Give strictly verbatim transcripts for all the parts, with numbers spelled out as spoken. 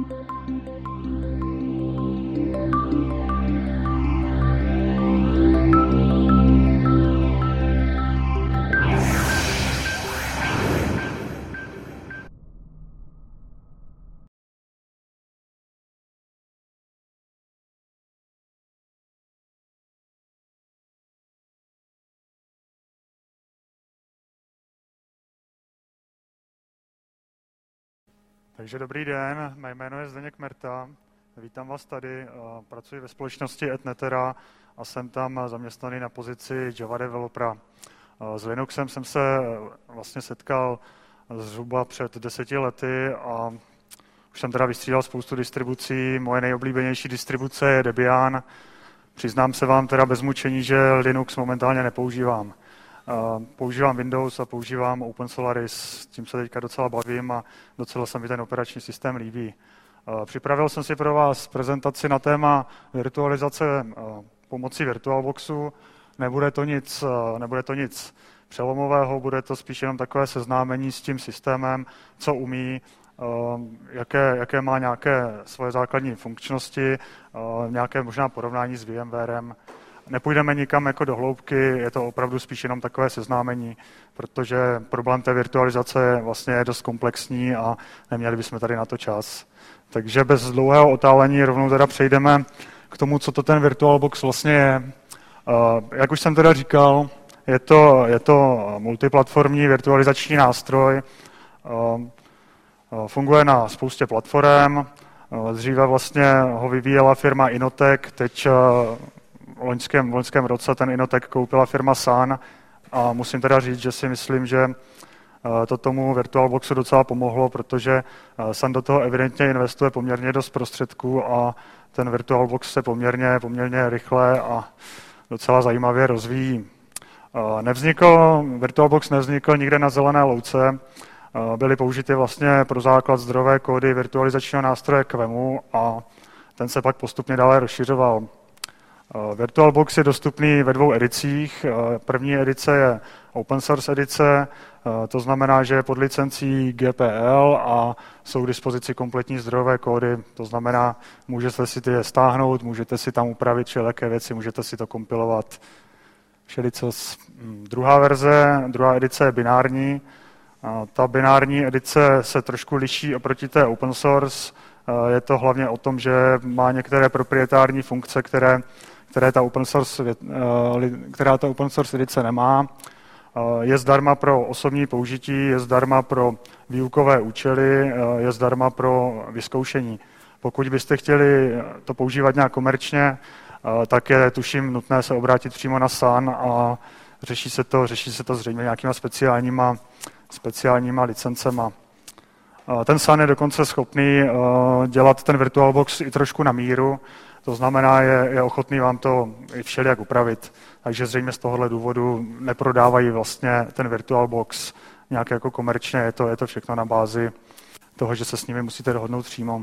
Takže dobrý den, mé jméno je Zdeněk Merta, vítám vás tady, pracuji ve společnosti Etnetera a jsem tam zaměstnaný na pozici Java developera. S Linuxem jsem se vlastně setkal zhruba před deseti lety a už jsem teda vystřídal spoustu distribucí, moje nejoblíbenější distribuce je Debian. Přiznám se vám teda bez mučení, že Linux momentálně nepoužívám. Používám Windows a používám OpenSolaris, s tím se teďka docela bavím a docela se mi ten operační systém líbí. Připravil jsem si pro vás prezentaci na téma virtualizace pomocí VirtualBoxu. Nebude to nic, nebude to nic přelomového, bude to spíš jenom takové seznámení s tím systémem, co umí, jaké, jaké má nějaké svoje základní funkčnosti, nějaké možná porovnání s VMwarem. Nepůjdeme nikam jako do hloubky, je to opravdu spíš jenom takové seznámení, protože problém té virtualizace je vlastně dost komplexní a neměli bychom tady na to čas. Takže bez dlouhého otálení rovnou teda přejdeme k tomu, co to ten VirtualBox vlastně je. Jak už jsem teda říkal, je to, je to multiplatformní virtualizační nástroj, funguje na spoustě platform, dříve vlastně ho vyvíjela firma Inotec, teď v loňském, v loňském roce ten Inotec koupila firma Sun a musím teda říct, že si myslím, že to tomu VirtualBoxu docela pomohlo, protože Sun do toho evidentně investuje poměrně dost prostředků a ten VirtualBox se poměrně, poměrně rychle a docela zajímavě rozvíjí. Nevznikl, VirtualBox nevznikl nikde na zelené louce, byly použity vlastně pro základ zdrojové kódy virtualizačního nástroje Q E M U a ten se pak postupně dále rozšiřoval. VirtualBox je dostupný ve dvou edicích. První edice je open source edice, to znamená, že je pod licencí G P L a jsou k dispozici kompletní zdrojové kódy, to znamená, můžete si je stáhnout, můžete si tam upravit všelijaké věci, můžete si to kompilovat. Všelicos. Druhá verze, druhá edice je binární. Ta binární edice se trošku liší oproti té open source. Je to hlavně o tom, že má některé proprietární funkce, které, které ta open source, která ta open source edice nemá. Je zdarma pro osobní použití, je zdarma pro výukové účely, je zdarma pro vyzkoušení. Pokud byste chtěli to používat nějak komerčně, tak je tuším nutné se obrátit přímo na Sun a řeší se to, řeší se to zřejmě nějakýma speciálníma, speciálníma licencema. Ten Sun je dokonce schopný dělat ten VirtualBox i trošku na míru, to znamená, je, je ochotný vám to i všelijak upravit. Takže zřejmě z tohohle důvodu neprodávají vlastně ten VirtualBox nějak jako komerčně, je to, je to všechno na bázi toho, že se s nimi musíte dohodnout přímo.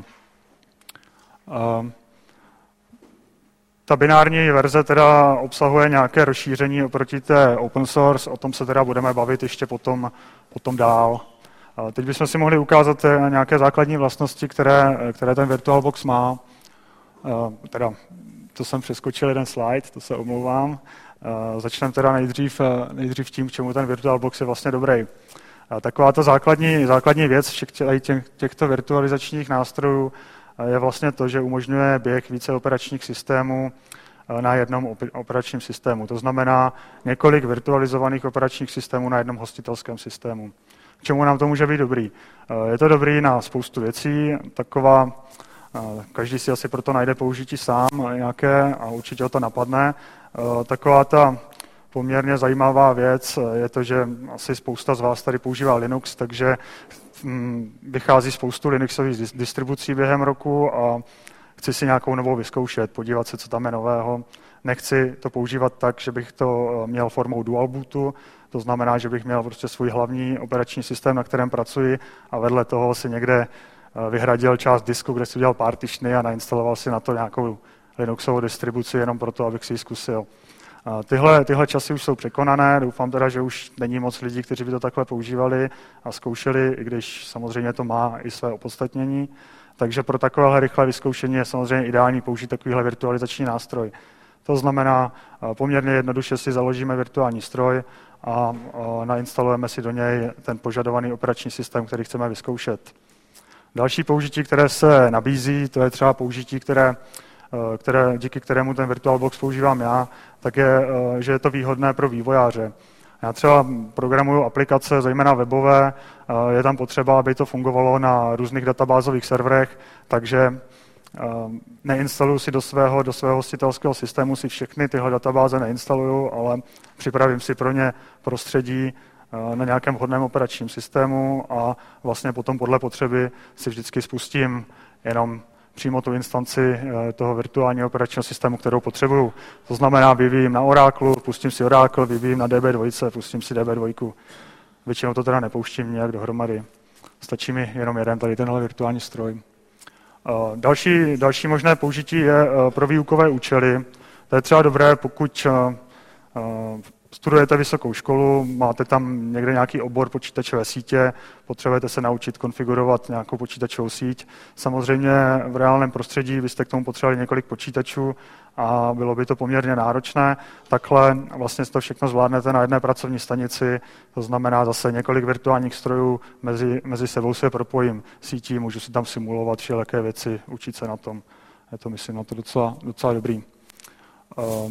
Ta binární verze teda obsahuje nějaké rozšíření oproti té open source, o tom se teda budeme bavit ještě potom, potom dál. Teď bychom si mohli ukázat nějaké základní vlastnosti, které, které ten VirtualBox má. Teda, to jsem přeskočil jeden slide, to se omlouvám. Začneme teda nejdřív, nejdřív tím, k čemu ten VirtualBox je vlastně dobrý. Taková ta základní, základní věc všech těch, těchto virtualizačních nástrojů je vlastně to, že umožňuje běh více operačních systémů na jednom operačním systému. To znamená několik virtualizovaných operačních systémů na jednom hostitelském systému. K čemu nám to může být dobrý? Je to dobrý na spoustu věcí, taková, každý si asi proto najde použití sám nějaké a určitě ho to napadne. Taková ta poměrně zajímavá věc je to, že asi spousta z vás tady používá Linux, takže vychází spoustu Linuxových distribucí během roku a chci si nějakou novou vyzkoušet, podívat se, co tam je nového. Nechci to používat tak, že bych to měl formou dual bootu, to znamená, že bych měl prostě svůj hlavní operační systém, na kterém pracuji a vedle toho si někde vyhradil část disku, kde si udělal partitiony a nainstaloval si na to nějakou Linuxovou distribuci jenom proto, abych si ji zkusil. Tyhle, tyhle časy už jsou překonané, doufám teda, že už není moc lidí, kteří by to takhle používali a zkoušeli, i když samozřejmě to má i své opodstatnění. Takže pro takovéhle rychlé vyzkoušení je samozřejmě ideální použít takovýhle virtualizační nástroj. To znamená, poměrně jednoduše si založíme virtuální stroj a nainstalujeme si do něj ten požadovaný operační systém, který chceme vyzkoušet. Další použití, které se nabízí, to je třeba použití, které, které, díky kterému ten VirtualBox používám já, tak je, že je to výhodné pro vývojáře. Já třeba programuju aplikace, zejména webové, je tam potřeba, aby to fungovalo na různých databázových serverech, takže neinstaluju si do svého, do svého hostitelského systému si všechny tyhle databáze neinstaluju, ale připravím si pro ně prostředí na nějakém vhodném operačním systému a vlastně potom podle potřeby si vždycky spustím jenom přímo tu instanci toho virtuálního operačního systému, kterou potřebuju. To znamená, vyvíjím na Oracle, pustím si Oracle, vyvíjím na D B dva, pustím si D B dva. Většinou to teda nepouštím nějak dohromady. Stačí mi jenom jeden tady tenhle virtuální stroj. Další, další možné použití je pro výukové účely. To je třeba dobré, pokud studujete vysokou školu, máte tam někde nějaký obor počítačové sítě, potřebujete se naučit konfigurovat nějakou počítačovou síť. Samozřejmě v reálném prostředí byste k tomu potřebovali několik počítačů a bylo by to poměrně náročné. Takhle vlastně to všechno zvládnete na jedné pracovní stanici, to znamená zase několik virtuálních strojů, mezi, mezi sebou se propojím sítí, můžu si tam simulovat všelijaké věci, učit se na tom. Je to, myslím, na to docela, docela dobrý. Uh,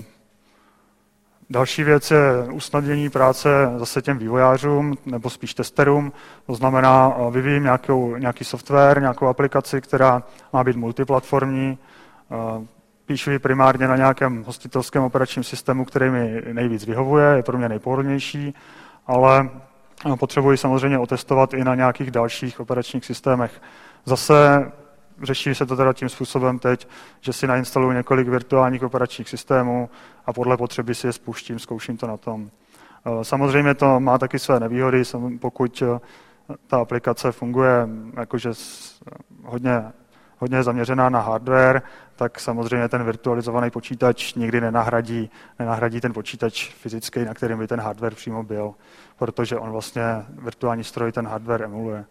Další věc je usnadnění práce zase těm vývojářům, nebo spíš testerům. To znamená, vyvíjím nějakou, nějaký software, nějakou aplikaci, která má být multiplatformní. Píšu ji primárně na nějakém hostitelském operačním systému, který mi nejvíc vyhovuje, je pro mě nejpohodlnější, ale potřebuji samozřejmě otestovat i na nějakých dalších operačních systémech. Zase řeší se to teda tím způsobem teď, že si nainstaluju několik virtuálních operačních systémů a podle potřeby si je spuštím, zkouším to na tom. Samozřejmě to má taky své nevýhody, pokud ta aplikace funguje jakože hodně, hodně zaměřená na hardware, tak samozřejmě ten virtualizovaný počítač nikdy nenahradí, nenahradí ten počítač fyzický, na kterém by ten hardware přímo byl, protože on vlastně virtuální stroj ten hardware emuluje.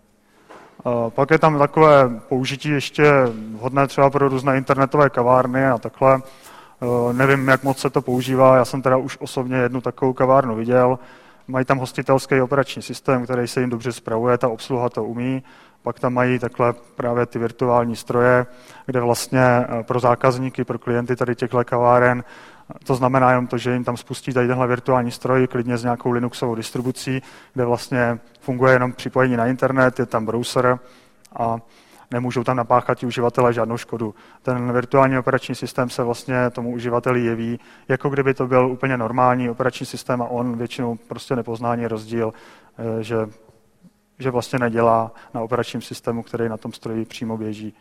Pak je tam takové použití ještě vhodné třeba pro různé internetové kavárny a takhle. Nevím, jak moc se to používá, já jsem teda už osobně jednu takovou kavárnu viděl. Mají tam hostitelský operační systém, který se jim dobře spravuje, ta obsluha to umí. Pak tam mají takhle právě ty virtuální stroje, kde vlastně pro zákazníky, pro klienty tady těchto kaváren, to znamená jenom to, že jim tam spustí tady tenhle virtuální stroj, klidně s nějakou Linuxovou distribucí, kde vlastně funguje jenom připojení na internet, je tam browser a nemůžou tam napáchat ti uživatelé žádnou škodu. Ten virtuální operační systém se vlastně tomu uživateli jeví, jako kdyby to byl úplně normální operační systém a on většinou prostě nepozná ani rozdíl, že, že vlastně nedělá na operačním systému, který na tom stroji přímo běží.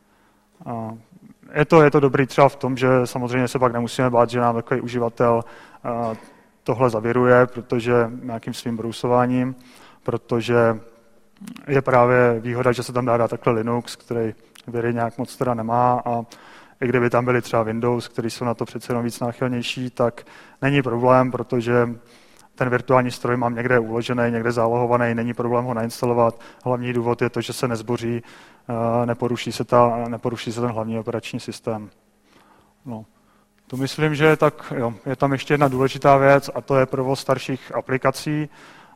A je to, je to dobrý třeba v tom, že samozřejmě se pak nemusíme bát, že nám takový uživatel tohle zaviruje, protože nějakým svým brousováním, protože je právě výhoda, že se tam dá dát takhle Linux, který viry nějak moc teda nemá a i kdyby tam byly třeba Windows, který jsou na to přece jenom víc náchylnější, tak není problém, protože ten virtuální stroj mám někde uložený, někde zálohovaný, není problém ho nainstalovat. Hlavní důvod je to, že se nezboří, neporuší se, ta, neporuší se ten hlavní operační systém. No. To myslím, že tak, jo, je tam ještě jedna důležitá věc a to je provoz starších aplikací.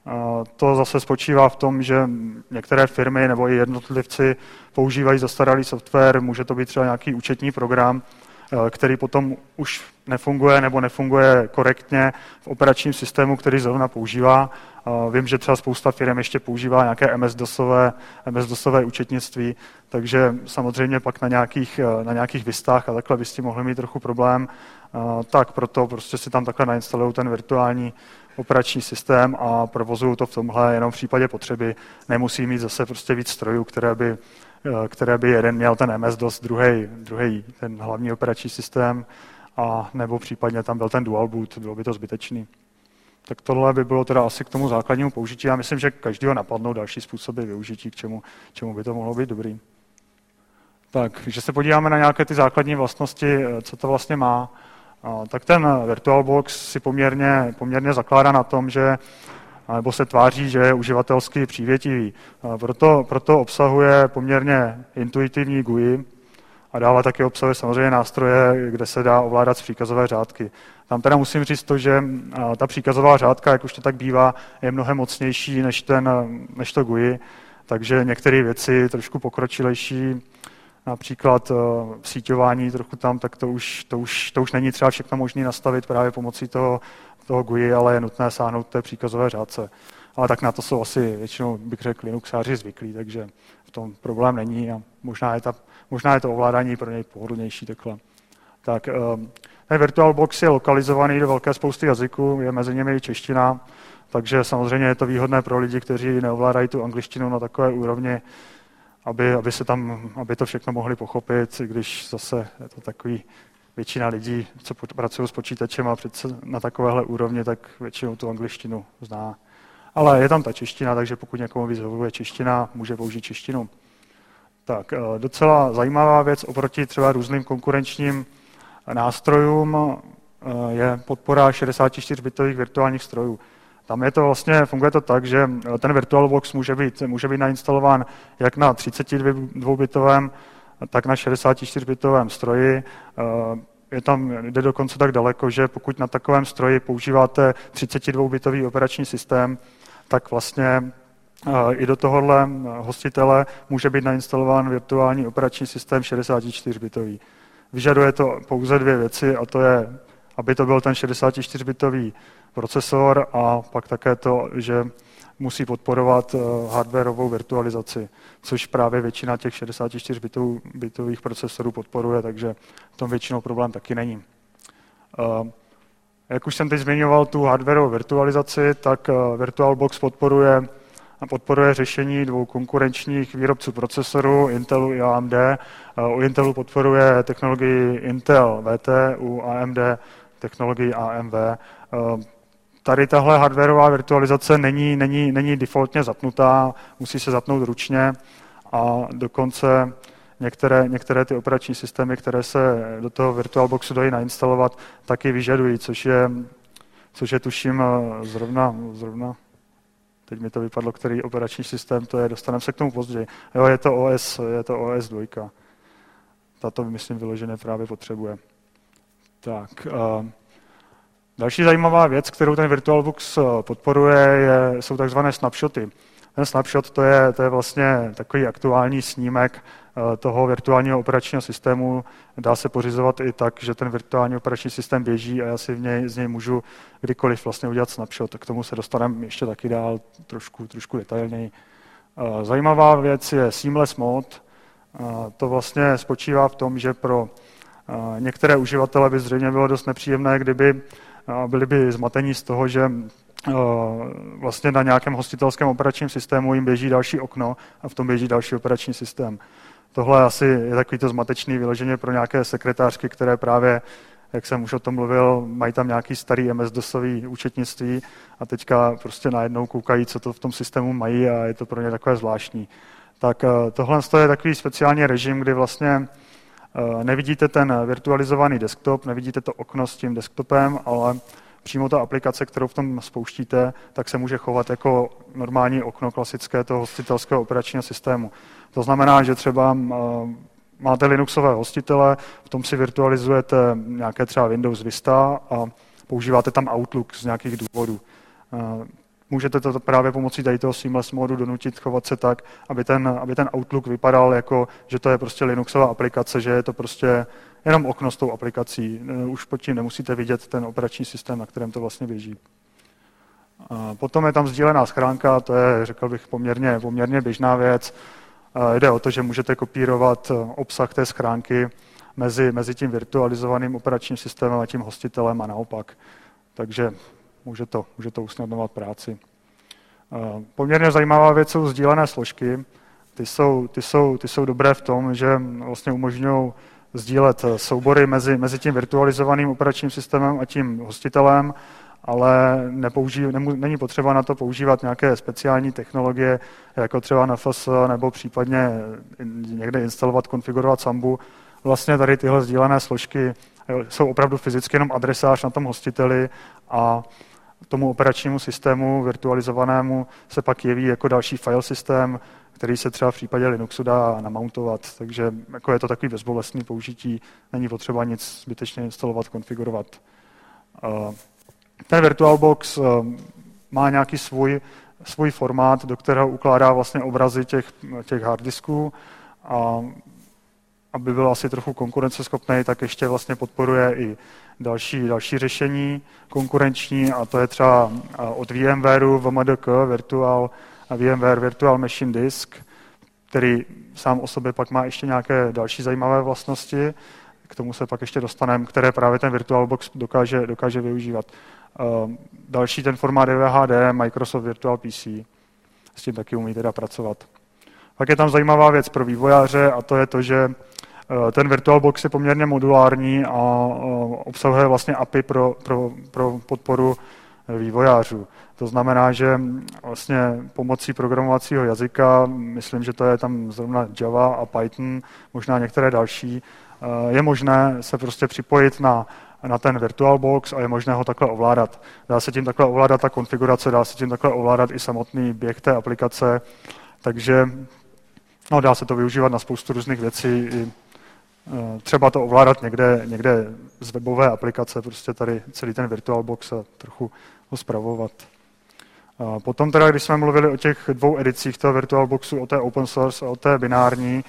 To zase spočívá v tom, že některé firmy nebo i jednotlivci používají zastaralý software, může to být třeba nějaký účetní program, který potom už nefunguje nebo nefunguje korektně v operačním systému, který zrovna používá. Vím, že třeba spousta firm ještě používá nějaké em es dosové, em es dosové účetnictví, takže samozřejmě pak na nějakých, na nějakých vistách a takhle by s tím mohli mít trochu problém, tak proto prostě si tam takhle nainstalují ten virtuální operační systém a provozují to v tomhle jenom v případě potřeby. Nemusí mít zase prostě víc strojů, které by, které by jeden měl ten em es dos, druhý, druhý ten hlavní operační systém, a nebo případně tam byl ten dual boot, bylo by to zbytečný. Tak tohle by bylo teda asi k tomu základnímu použití. Já myslím, že každého napadnou další způsoby využití, k čemu, čemu by to mohlo být dobrý. Tak, že se podíváme na nějaké ty základní vlastnosti, co to vlastně má. tak ten VirtualBox si poměrně, poměrně zakládá na tom, že nebo se tváří, že je uživatelsky přívětivý. Proto, proto obsahuje poměrně intuitivní G U I a dále taky obsahuje samozřejmě nástroje, kde se dá ovládat příkazové řádky. Tam teda musím říct to, že ta příkazová řádka, jak už to tak bývá, je mnohem mocnější než, ten, než to G U I, takže některé věci trošku pokročilejší, například síťování trochu tam, tak to už, to už, to už není třeba všechno možné nastavit právě pomocí toho, toho G U I, ale je nutné sáhnout té příkazové řádce. Ale tak na to jsou asi většinou, bych řekl, Linuxáři zvyklí, takže v tom problém není a možná je, ta, možná je to ovládání pro něj pohodlnější takhle. Tak, ten VirtualBox je lokalizovaný do velké spousty jazyků, je mezi nimi i čeština, takže samozřejmě je to výhodné pro lidi, kteří neovládají tu angličtinu na takové úrovni, aby, aby, se tam, aby to všechno mohli pochopit, když zase je to takový většina lidí, co pracují s počítačem a přece na takovéhle úrovni, tak většinou tu angličtinu zná. Ale je tam ta čeština, takže pokud někomu vyhovuje čeština, může použít češtinu. Tak, docela zajímavá věc oproti třeba různým konkurenčním nástrojům je podpora šedesát čtyři bitových virtuálních strojů. Tam je to vlastně, funguje to tak, že ten VirtualBox může být, může být nainstalován jak na třicet dva bitovém, tak na šedesát čtyři bitovém stroji. Je tam, jde dokonce tak daleko, že pokud na takovém stroji používáte třicet dva bitový operační systém, tak vlastně i do tohohle hostitele může být nainstalován virtuální operační systém šedesát čtyři bitový. Vyžaduje to pouze dvě věci, a to je, aby to byl ten šedesát čtyři bitový procesor a pak také to, že musí podporovat hardwareovou virtualizaci, což právě většina těch šedesát čtyři bitových procesorů podporuje, takže v tom většinou problém taky není. Jak už jsem teď zmiňoval tu hardwareovou virtualizaci, tak VirtualBox podporuje, podporuje řešení dvou konkurenčních výrobců procesorů, Intelu i A M D. U Intelu podporuje technologii Intel V T, u A M D technologii A M V. Tady tahle hardwareová virtualizace není, není, není defaultně zapnutá, musí se zapnout ručně a dokonce některé, některé ty operační systémy, které se do toho VirtualBoxu dají nainstalovat, taky vyžadují, což je, což je tuším zrovna, zrovna, teď mi to vypadlo, který operační systém to je, dostaneme se k tomu později. Jo, je to O S, je to O S dva. Tato, myslím, vyloženě právě potřebuje. Tak, uh, další zajímavá věc, kterou ten VirtualBox podporuje, je, jsou takzvané snapshoty. Ten snapshot to je, to je vlastně takový aktuální snímek toho virtuálního operačního systému. Dá se pořizovat i tak, že ten virtuální operační systém běží a já si v něj, z něj můžu kdykoliv vlastně udělat snapshot. K tomu se dostaneme ještě taky dál trošku, trošku detailněji. Zajímavá věc je Seamless Mode. To vlastně spočívá v tom, že pro některé uživatele by zřejmě bylo dost nepříjemné, kdyby byli by zmatení z toho, že vlastně na nějakém hostitelském operačním systému jim běží další okno a v tom běží další operační systém. Tohle asi je takovýto zmatečný vyloženě pro nějaké sekretářky, které právě, jak jsem už o tom mluvil, mají tam nějaký starý M S DOSový účetnictví a teďka prostě najednou koukají, co to v tom systému mají a je to pro ně takové zvláštní. Tak tohle je takový speciální režim, kdy vlastně nevidíte ten virtualizovaný desktop, nevidíte to okno s tím desktopem, ale přímo ta aplikace, kterou v tom spouštíte, tak se může chovat jako normální okno klasické toho hostitelského operačního systému. To znamená, že třeba máte Linuxové hostitele, v tom si virtualizujete nějaké třeba Windows Vista a používáte tam Outlook z nějakých důvodů. Můžete to právě pomocí tady toho Seamless modu donutit chovat se tak, aby ten, aby ten Outlook vypadal jako, že to je prostě Linuxová aplikace, že je to prostě jenom okno s tou aplikací. Už pod tím nemusíte vidět ten operační systém, na kterém to vlastně běží. A potom je tam sdílená schránka, to je, řekl bych, poměrně, poměrně běžná věc. A jde o to, že můžete kopírovat obsah té schránky mezi, mezi tím virtualizovaným operačním systémem a tím hostitelem a naopak. Takže může to, může to usnadňovat práci. Poměrně zajímavá věc jsou sdílené složky. Ty jsou, ty jsou, ty jsou dobré v tom, že vlastně umožňují sdílet soubory mezi, mezi tím virtualizovaným operačním systémem a tím hostitelem, ale nepouží, nemů, není potřeba na to používat nějaké speciální technologie, jako třeba N F S, nebo případně někde instalovat, konfigurovat Sambu. Vlastně tady tyhle sdílené složky jsou opravdu fyzicky jenom adresář na tom hostiteli a tomu operačnímu systému virtualizovanému se pak jeví jako další file systém, který se třeba v případě Linuxu dá namountovat. Takže jako je to takový bezbolestný použití, není potřeba nic zbytečně instalovat, konfigurovat. Ten VirtualBox má nějaký svůj, svůj formát, do kterého ukládá vlastně obrazy těch, těch harddisků a aby byl asi trochu konkurenceschopný, tak ještě vlastně podporuje i další, další řešení konkurenční a to je třeba od VMwareu V M D K, Virtual, VMware Virtual Machine Disk, který sám o sobě pak má ještě nějaké další zajímavé vlastnosti, k tomu se pak ještě dostaneme, které právě ten VirtualBox dokáže, dokáže využívat. Další ten formát D V H D, Microsoft Virtual P C, s tím taky umí teda pracovat. Pak je tam zajímavá věc pro vývojáře a to je to, že ten VirtualBox je poměrně modulární a obsahuje vlastně A P I pro, pro, pro podporu vývojářů. To znamená, že vlastně pomocí programovacího jazyka, myslím, že to je tam zrovna Java a Python, možná některé další, je možné se prostě připojit na, na ten VirtualBox a je možné ho takhle ovládat. Dá se tím takhle ovládat ta konfigurace, dá se tím takhle ovládat i samotný běh té aplikace, takže no, dá se to využívat na spoustu různých věcí, i třeba to ovládat někde, někde z webové aplikace, prostě tady celý ten VirtualBox a trochu ho spravovat. A potom teda, když jsme mluvili o těch dvou edicích toho VirtualBoxu, o té open source a o té binární,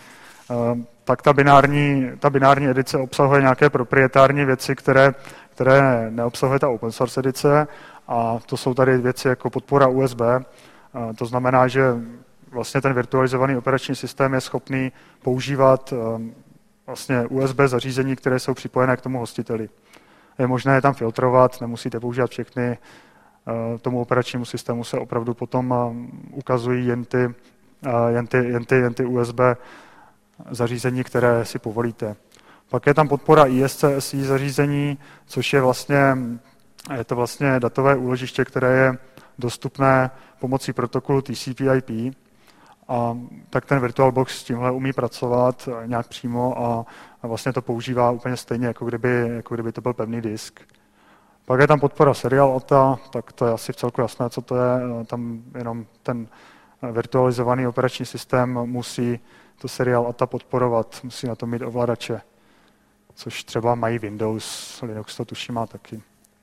tak ta binární, ta binární edice obsahuje nějaké proprietární věci, které, které neobsahuje ta open source edice a to jsou tady věci jako podpora U S B. A to znamená, že vlastně ten virtualizovaný operační systém je schopný používat vlastně U S B zařízení, které jsou připojené k tomu hostiteli. Je možné je tam filtrovat, nemusíte používat všechny. Tomu operačnímu systému se opravdu potom ukazují jen ty, jen ty, jen ty, jen ty U S B zařízení, které si povolíte. Pak je tam podpora I S C S I zařízení, což je vlastně, je to vlastně datové úložiště, které je dostupné pomocí protokolu T C P I P. A tak ten VirtualBox s tímhle umí pracovat nějak přímo a, a vlastně to používá úplně stejně, jako kdyby, jako kdyby to byl pevný disk. Pak je tam podpora Serial A T A, tak to je asi vcelku jasné, co to je. Tam jenom ten virtualizovaný operační systém musí to Serial A T A podporovat, musí na to mít ovladače, což třeba mají Windows, Linux to tuším má taky.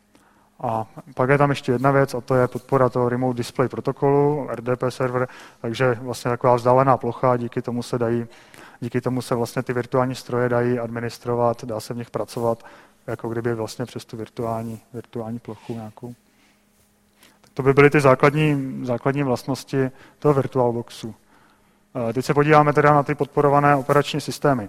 A pak je tam ještě jedna věc a to je podpora toho Remote Display protokolu, R D P server, takže vlastně taková vzdálená plocha, díky tomu se dají, díky tomu se vlastně ty virtuální stroje dají administrovat, dá se v nich pracovat, jako kdyby vlastně přes tu virtuální, virtuální plochu nějakou. Tak to by byly ty základní, základní vlastnosti toho VirtualBoxu. Teď se podíváme teda na ty podporované operační systémy.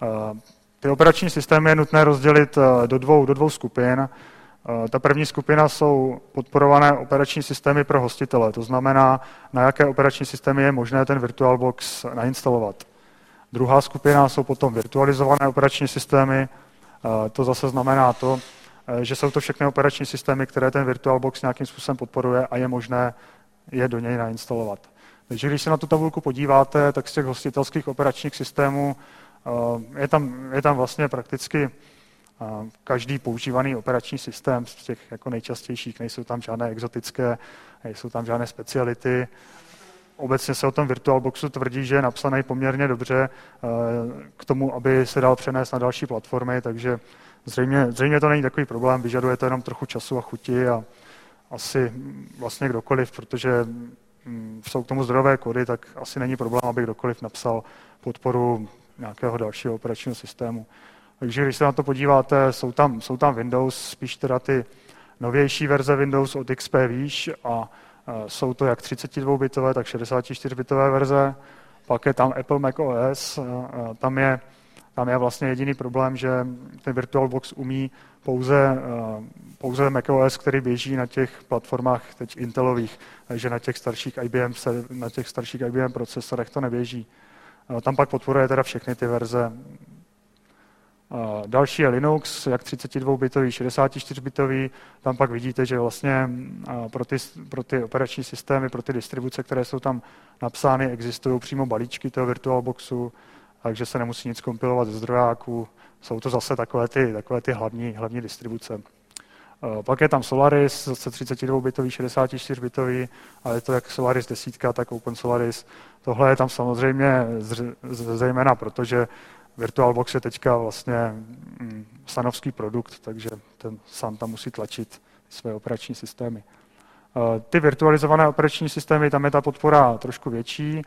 Ty operační systémy je nutné rozdělit do dvou, do dvou skupin. Ta první skupina jsou podporované operační systémy pro hostitele, to znamená, na jaké operační systémy je možné ten VirtualBox nainstalovat. Druhá skupina jsou potom virtualizované operační systémy, to zase znamená to, že jsou to všechny operační systémy, které ten VirtualBox nějakým způsobem podporuje a je možné je do něj nainstalovat. Takže když se na tu tabulku podíváte, tak z těch hostitelských operačních systémů je tam, je tam vlastně prakticky každý používaný operační systém z těch jako nejčastějších, nejsou tam žádné exotické, nejsou tam žádné speciality. Obecně se o tom VirtualBoxu tvrdí, že je napsaný poměrně dobře k tomu, aby se dal přenést na další platformy, takže zřejmě, zřejmě to není takový problém, vyžaduje to jenom trochu času a chuti a asi vlastně kdokoliv, protože jsou k tomu zdrojové kódy, tak asi není problém, aby kdokoliv napsal podporu nějakého dalšího operačního systému. Takže když se na to podíváte, jsou tam, jsou tam Windows, spíš teda ty novější verze Windows od X P výš a jsou to jak třicetidvoubitové, tak šedesátičtyřbitové verze. Pak je tam Apple macOS, tam je, tam je vlastně jediný problém, že ten VirtualBox umí pouze, pouze macOS, který běží na těch platformách teď Intelových, takže na těch starších I B M, na těch starších I B M procesorech to neběží. Tam pak podporuje teda všechny ty verze. Další je Linux, jak třicetidvoubitový, šedesátičtyřbitový. Tam pak vidíte, že vlastně pro ty, pro ty operační systémy, pro ty distribuce, které jsou tam napsány, existují přímo balíčky toho VirtualBoxu. takže se nemusí nic kompilovat ze zdrojáků. Jsou to zase takové ty, takové ty hlavní, hlavní distribuce. Pak je tam Solaris, zase třicet dva bitový, šedesát čtyři bitový, ale je to jak Solaris desítka, tak Open Solaris. Tohle je tam samozřejmě zejména proto, že VirtualBox je teďka vlastně sanovský produkt, takže ten Sun tam musí tlačit své operační systémy. Ty virtualizované operační systémy, tam je ta podpora trošku větší.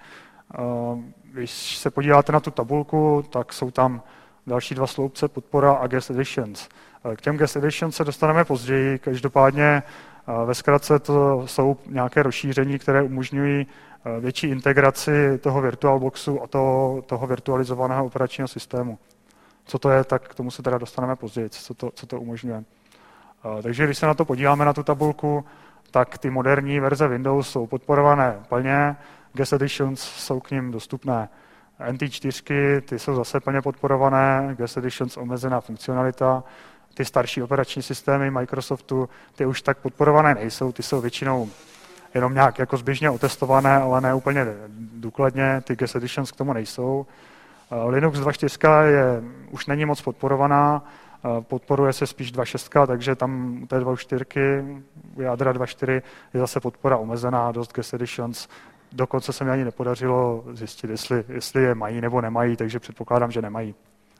Když se podíváte na tu tabulku, tak jsou tam další dva sloupce, podpora a Guest Editions. K těm Guest Editions se dostaneme později, každopádně ve zkratce to jsou nějaké rozšíření, které umožňují větší integraci toho VirtualBoxu a toho, toho virtualizovaného operačního systému. Co to je, tak k tomu se teda dostaneme později, co to, co to umožňuje. Takže když se na to podíváme na tu tabulku, tak ty moderní verze Windows jsou podporované plně, Guest Editions jsou k nim dostupné. N T čtyři, ty jsou zase plně podporované, Guest Editions omezená funkcionalita. Ty starší operační systémy Microsoftu, ty už tak podporované nejsou, ty jsou většinou jenom nějak jako zběžně otestované, ale ne úplně důkladně, ty Guest Editions k tomu nejsou. Linux dva tečka čtyři je, už není moc podporovaná, podporuje se spíš dva tečka šest, takže tam u té dva tečka čtyři, u jádra dva tečka čtyři je zase podpora omezená, dost Guest Editions. Dokonce se mi ani nepodařilo zjistit, jestli, jestli je mají nebo nemají, takže předpokládám, že nemají.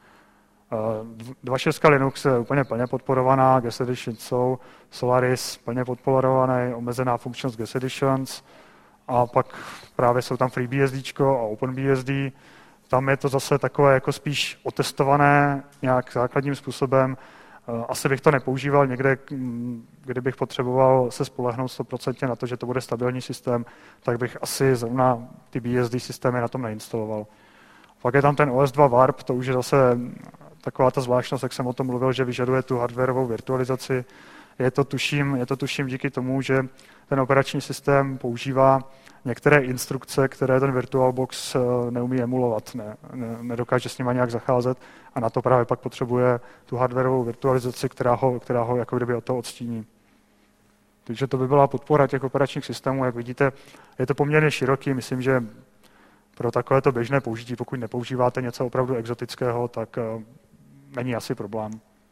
dva tečka šest Linux je úplně plně podporovaná, Guest Editions jsou, Solaris plně podporovaný, omezená funkčnost Guest Editions a pak právě jsou tam FreeBSD a OpenBSD. Tam je to zase takové jako spíš otestované nějak základním způsobem. Asi bych to nepoužíval někde, kdybych potřeboval se spolehnout sto procent na to, že to bude stabilní systém, tak bych asi zrovna ty B S D systémy na tom neinstaloval. Pak je tam ten O S dva Warp, to už je zase taková ta zvláštnost, jak jsem o tom mluvil, že vyžaduje tu hardwarovou virtualizaci. Je to tuším, je to tuším díky tomu, že ten operační systém používá některé instrukce, které ten VirtualBox neumí emulovat, ne, ne, nedokáže s nimi nějak zacházet a na to právě pak potřebuje tu hardwarovou virtualizaci, která ho, která ho jako kdyby od toho odstíní. Takže to by byla podpora těch operačních systémů. Jak vidíte, je to poměrně široký. Myslím, že pro takovéto běžné použití, pokud nepoužíváte něco opravdu exotického, tak uh, není asi problém.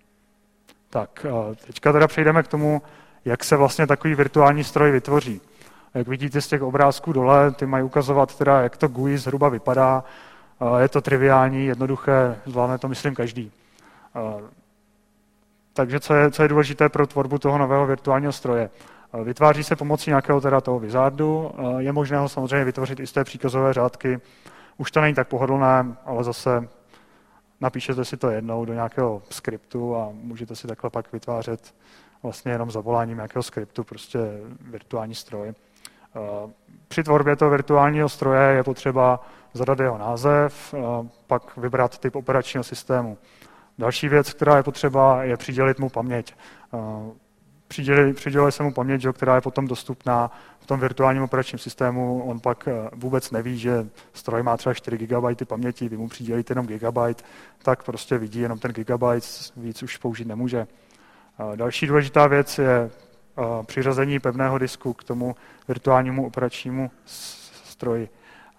Tak, uh, teďka teda přejdeme k tomu, jak se vlastně takový virtuální stroj vytvoří. Jak vidíte z těch obrázků dole, ty mají ukazovat teda, jak to G U I zhruba vypadá. Uh, je to triviální, jednoduché, zvládne to, myslím, každý. Uh, takže co je, co je důležité pro tvorbu toho nového virtuálního stroje? Vytváří se pomocí nějakého teda toho wizardu, je možné ho samozřejmě vytvořit i z té příkazové řádky. Už to není tak pohodlné, ale zase napíšete si to jednou do nějakého skriptu a můžete si takhle pak vytvářet vlastně jenom zavoláním nějakého skriptu prostě virtuální stroj. Při tvorbě toho virtuálního stroje je potřeba zadat jeho název, pak vybrat typ operačního systému. Další věc, která je potřeba, je přidělit mu paměť. Přiděluje se mu paměť, že, která je potom dostupná v tom virtuálním operačním systému. On pak vůbec neví, že stroj má třeba čtyři gigabajty paměti, vy mu přidělíte jenom gigabyte, tak prostě vidí jenom ten gigabyte, víc už použít nemůže. Další důležitá věc je přiřazení pevného disku k tomu virtuálnímu operačnímu stroji.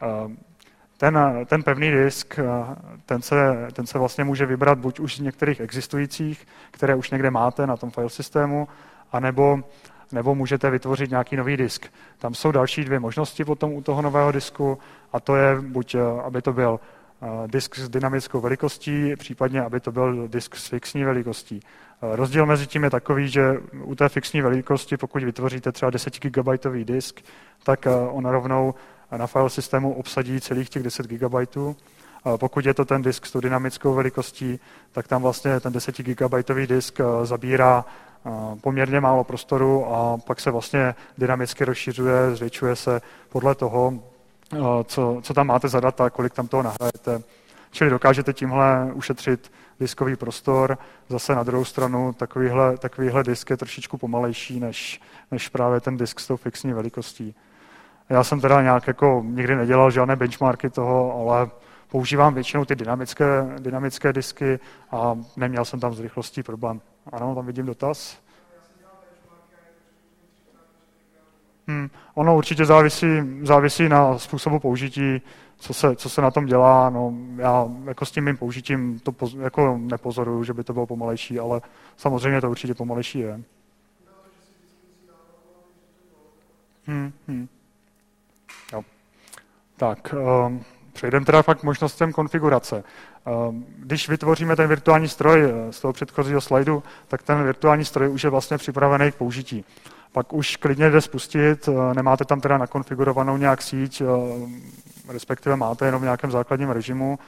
Ten, ten pevný disk, ten se, ten se vlastně může vybrat buď už z některých existujících, které už někde máte na tom file systému, anebo, nebo můžete vytvořit nějaký nový disk. Tam jsou další dvě možnosti potom u toho nového disku, a to je buď, aby to byl disk s dynamickou velikostí, případně aby to byl disk s fixní velikostí. Rozdíl mezi tím je takový, že u té fixní velikosti, pokud vytvoříte třeba deset gigabajtový disk, tak on rovnou na file systému obsadí celých těch deset gigabajtů. Pokud je to ten disk s tou dynamickou velikostí, tak tam vlastně ten deset gigabajtový disk zabírá poměrně málo prostoru a pak se vlastně dynamicky rozšiřuje, zvětšuje se podle toho, co, co tam máte za data, kolik tam toho nahrajete. Čili dokážete tímhle ušetřit diskový prostor. Zase na druhou stranu takovýhle, takovýhle disk je trošičku pomalejší než, než právě ten disk s tou fixní velikostí. Já jsem teda nějak jako nikdy nedělal žádné benchmarky toho, ale používám většinou ty dynamické, dynamické disky a neměl jsem tam s rychlostí problém. Ano, tam vidím dotaz. Hmm. Ono určitě závisí, závisí na způsobu použití, co se, co se na tom dělá. No, já jako s tím mým použitím to poz, jako nepozoruju, že by to bylo pomalejší, ale samozřejmě to určitě pomalejší je. Hmm. Hmm. Jo. Tak, um, přejdeme teda fakt k možnostem konfigurace. Um, když vytvoříme ten virtuální stroj z toho předchozího slajdu, tak ten virtuální stroj už je vlastně připravený k použití. Pak už klidně jde spustit, nemáte tam teda nakonfigurovanou nějak síť, respektive máte jenom v nějakém základním režimu,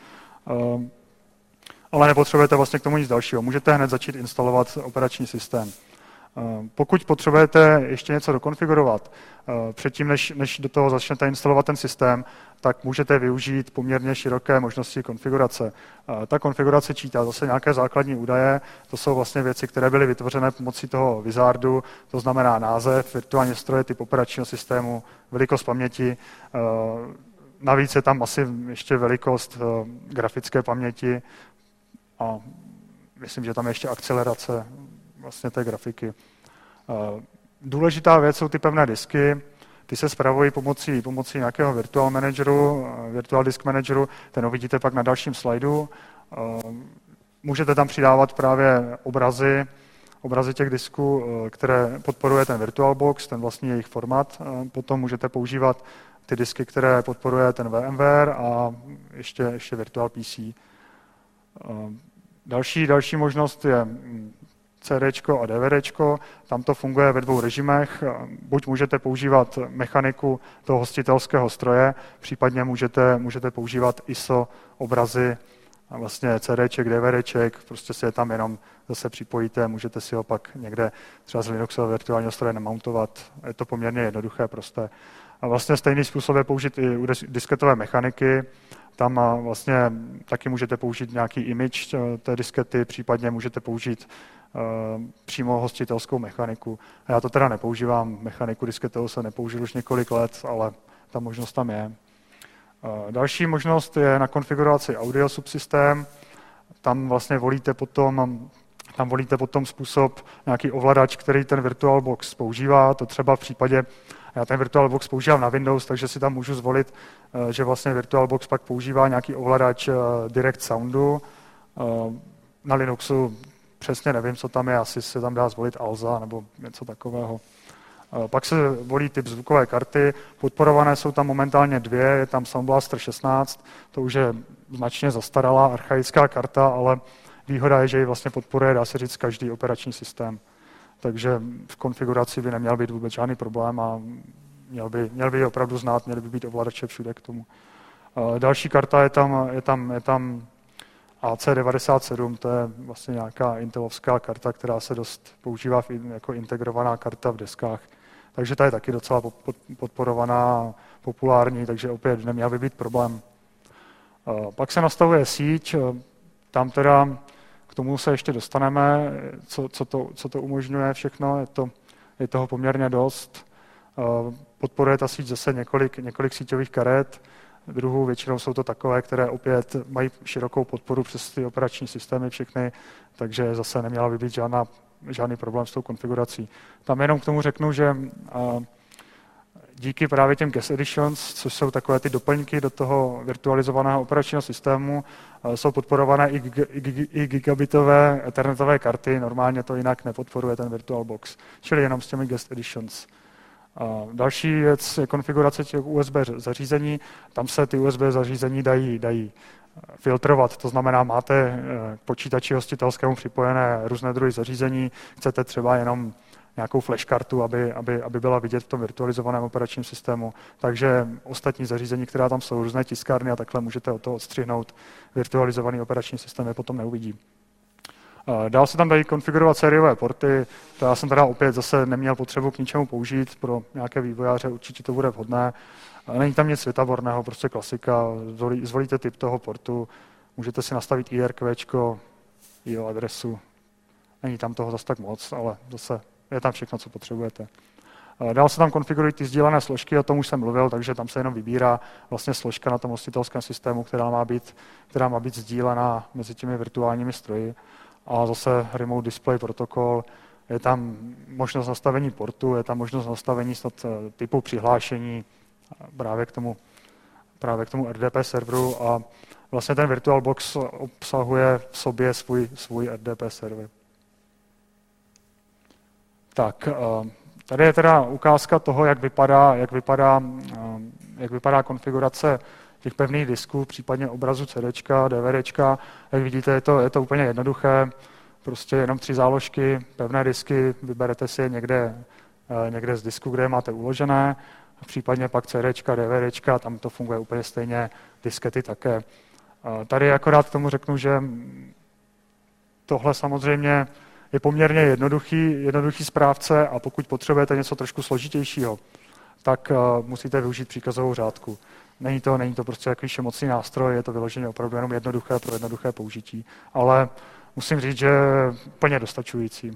ale nepotřebujete vlastně k tomu nic dalšího. Můžete hned začít instalovat operační systém. Pokud potřebujete ještě něco dokonfigurovat, předtím, než, než do toho začnete instalovat ten systém, tak můžete využít poměrně široké možnosti konfigurace. Ta konfigurace čítá zase nějaké základní údaje, to jsou vlastně věci, které byly vytvořené pomocí toho wizardu, to znamená název, virtuální stroje, typ operačního systému, velikost paměti, navíc je tam asi ještě velikost grafické paměti a myslím, že tam je ještě akcelerace vlastně té grafiky. Důležitá věc jsou ty pevné disky, ty se spravují pomocí, pomocí nějakého virtual manageru, virtual disk manageru, ten uvidíte pak na dalším slajdu. Můžete tam přidávat právě obrazy, obrazy těch disků, které podporuje ten VirtualBox, ten vlastní jejich format. Potom můžete používat ty disky, které podporuje ten VMware a ještě, ještě Virtual P C. Další, další možnost je CDčko a DVDčko, tam to funguje ve dvou režimech. Buď můžete používat mechaniku toho hostitelského stroje, případně můžete, můžete používat I S O obrazy, vlastně CDček, DVDček, prostě si je tam jenom zase připojíte, můžete si ho pak někde třeba z Linuxového virtuálního stroje nemountovat. Je to poměrně jednoduché, prosté. A vlastně stejný způsob je použít i u disketové mechaniky. Tam vlastně taky můžete použít nějaký image té diskety, případně můžete použít uh, přímo hostitelskou mechaniku. A já to teda nepoužívám, mechaniku disketovou jsem nepoužil už několik let, ale ta možnost tam je. Uh, další možnost je na konfiguraci audio subsystém. Tam vlastně volíte potom, tam volíte potom způsob, nějaký ovladač, který ten VirtualBox používá. To třeba v případě, já ten VirtualBox používám na Windows, takže si tam můžu zvolit, že vlastně VirtualBox pak používá nějaký ovladač Direct Soundu. Na Linuxu přesně nevím, co tam je, asi se tam dá zvolit Alza nebo něco takového. Pak se volí typ zvukové karty, podporované jsou tam momentálně dvě, je tam Sound Blaster šestnáct, to už je značně zastaralá archaická karta, ale výhoda je, že ji vlastně podporuje, dá se říct, každý operační systém. Takže v konfiguraci by neměl být vůbec žádný problém a měl by, měl by ji opravdu znát, měly by být ovladače všude k tomu. Další karta je tam, je tam, je tam A C devadesát sedm, to je vlastně nějaká intelovská karta, která se dost používá jako integrovaná karta v deskách. Takže ta je taky docela podporovaná, populární, takže opět neměl by být problém. Pak se nastavuje síť, tam teda k tomu se ještě dostaneme, co, co, to, co to umožňuje všechno, je, to, je toho poměrně dost. Podporuje ta síť zase několik, několik síťových karet, druhů, většinou jsou to takové, které opět mají širokou podporu přes ty operační systémy všechny, takže zase neměla by být žádná, žádný problém s tou konfigurací. Tam jenom k tomu řeknu, že díky právě těm Guest Editions, což jsou takové ty doplňky do toho virtualizovaného operačního systému, jsou podporované i, i, i gigabitové ethernetové karty, normálně to jinak nepodporuje ten VirtualBox, čili jenom s těmi Guest Editions. A další věc je konfigurace těch U S B zařízení. Tam se ty U S B zařízení dají, dají filtrovat, to znamená, máte k počítači hostitelskému připojené různé druhy zařízení, chcete třeba jenom nějakou flashkartu, aby, aby, aby byla vidět v tom virtualizovaném operačním systému. Takže ostatní zařízení, která tam jsou, různé tiskárny a takhle, můžete od toho odstřihnout. Virtualizovaný operační systém je potom neuvidí. Dál se tam dají konfigurovat sériové porty, to já jsem teda opět zase neměl potřebu k ničemu použít, pro nějaké vývojáře určitě to bude vhodné. Není tam nic světaborného, prostě klasika, zvolí, zvolíte typ toho portu, můžete si nastavit I R Q, I O adresu, není tam toho zase tak moc, ale zase je tam všechno, co potřebujete. Dál se tam konfigurují ty sdílené složky, o tom už jsem mluvil, takže tam se jenom vybírá vlastně složka na tom hostitelském systému, která má být, která má být sdílená mezi těmi virtuálními stroji. A zase Remote Display protokol je tam možnost nastavení portu, je tam možnost nastavení typu přihlášení právě k tomu, právě k tomu R D P serveru a vlastně ten VirtualBox obsahuje v sobě svůj, svůj R D P server. Tak, tady je teda ukázka toho, jak vypadá, jak vypadá, jak vypadá konfigurace těch pevných disků, případně obrazu CDčka, DVDčka. Jak vidíte, je to, je to úplně jednoduché. Prostě jenom tři záložky, pevné disky, vyberete si je někde, někde z disku, kde je máte uložené, případně pak CDčka, DVDčka, tam to funguje úplně stejně, diskety také. Tady akorát k tomu řeknu, že tohle samozřejmě je poměrně jednoduchý, jednoduchý správce a pokud potřebujete něco trošku složitějšího, tak uh, musíte využít příkazovou řádku. Není to, není to prostě jaký všemocný nástroj, je to vyloženě opravdu jenom jednoduché pro jednoduché použití, ale musím říct, že je plně dostačující.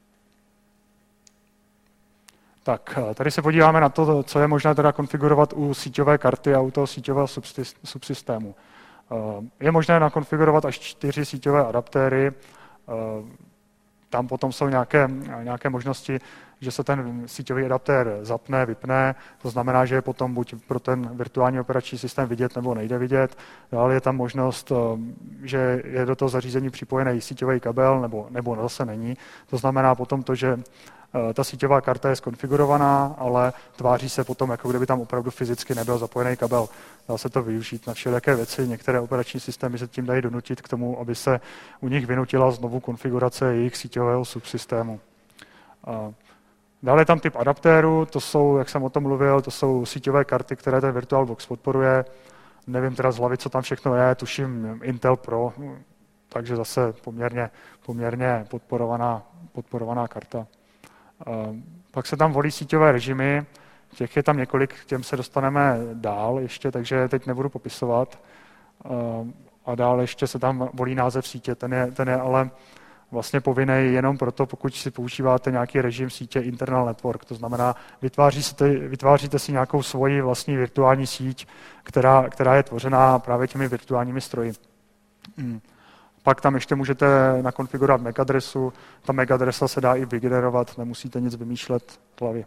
Tak, tady se podíváme na to, co je možné teda konfigurovat u síťové karty a u toho síťového subsystému. Je možné nakonfigurovat až čtyři síťové adaptéry. Tam potom jsou nějaké, nějaké možnosti, že se ten síťový adaptér zapne, vypne, to znamená, že je potom buď pro ten virtuální operační systém vidět, nebo nejde vidět. Dále je tam možnost, že je do toho zařízení připojený síťový kabel, nebo, nebo zase není. To znamená potom to, že ta síťová karta je skonfigurovaná, ale tváří se potom, jako kdyby tam opravdu fyzicky nebyl zapojený kabel. Dá se to využít na všelijaké věci. Některé operační systémy se tím dají donutit k tomu, aby se u nich vynutila znovu konfigurace jejich síťového subsystému. Dále je tam typ adaptéru, to jsou, jak jsem o tom mluvil, to jsou síťové karty, které ten VirtualBox podporuje. Nevím teda z hlavy, co tam všechno je, tuším Intel Pro, takže zase poměrně, poměrně podporovaná, podporovaná karta. Pak se tam volí síťové režimy, těch je tam několik, k těm se dostaneme dál ještě, takže teď nebudu popisovat. A dál ještě se tam volí název sítě, ten je, ten je ale vlastně povinný jenom proto, pokud si používáte nějaký režim sítě Internal Network. To znamená, vytváříte, vytváříte si nějakou svoji vlastní virtuální síť, která, která je tvořená právě těmi virtuálními stroji. Hmm. Pak tam ještě můžete nakonfigurovat M A C adresu. Ta M A C adresa se dá i vygenerovat, nemusíte nic vymýšlet v hlavě.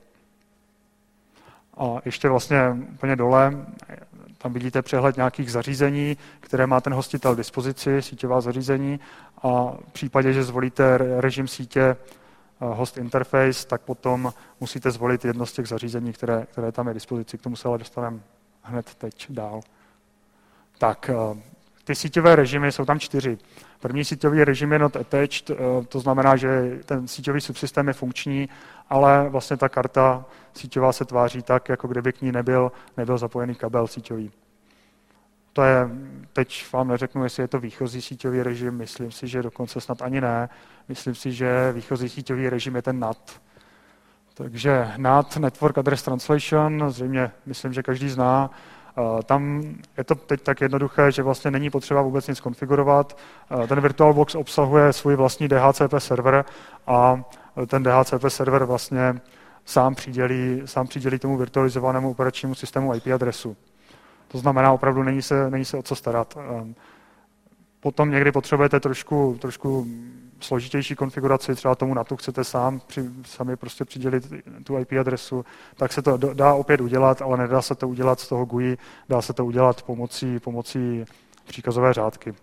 A ještě vlastně úplně dole, tam vidíte přehled nějakých zařízení, které má ten hostitel k dispozici, síťová zařízení. A v případě, že zvolíte režim sítě host interface, tak potom musíte zvolit jedno z těch zařízení, které, které tam je k dispozici. K tomu se ale dostaneme hned teď dál. Tak, ty síťové režimy jsou tam čtyři. První síťový režim je not attached, to znamená, že ten síťový subsystém je funkční, ale vlastně ta karta síťová se tváří tak, jako kdyby k ní nebyl, nebyl zapojený kabel síťový. To je, teď vám neřeknu, jestli je to výchozí síťový režim, myslím si, že dokonce snad ani ne. Myslím si, že výchozí síťový režim je ten N A T. Takže N A T, Network Address Translation, zřejmě myslím, že každý zná. Tam je to teď tak jednoduché, že vlastně není potřeba vůbec nic konfigurovat. Ten VirtualBox obsahuje svůj vlastní D H C P server a ten D H C P server vlastně sám přidělí, sám přidělí tomu virtualizovanému operačnímu systému I P adresu. To znamená, opravdu není se, není se o co starat. Potom někdy potřebujete trošku, trošku složitější konfiguraci, třeba tomu N A T U chcete sám, při, sami prostě přidělit tu I P adresu, tak se to dá opět udělat, ale nedá se to udělat z toho G U I, dá se to udělat pomocí, pomocí příkazové řádky.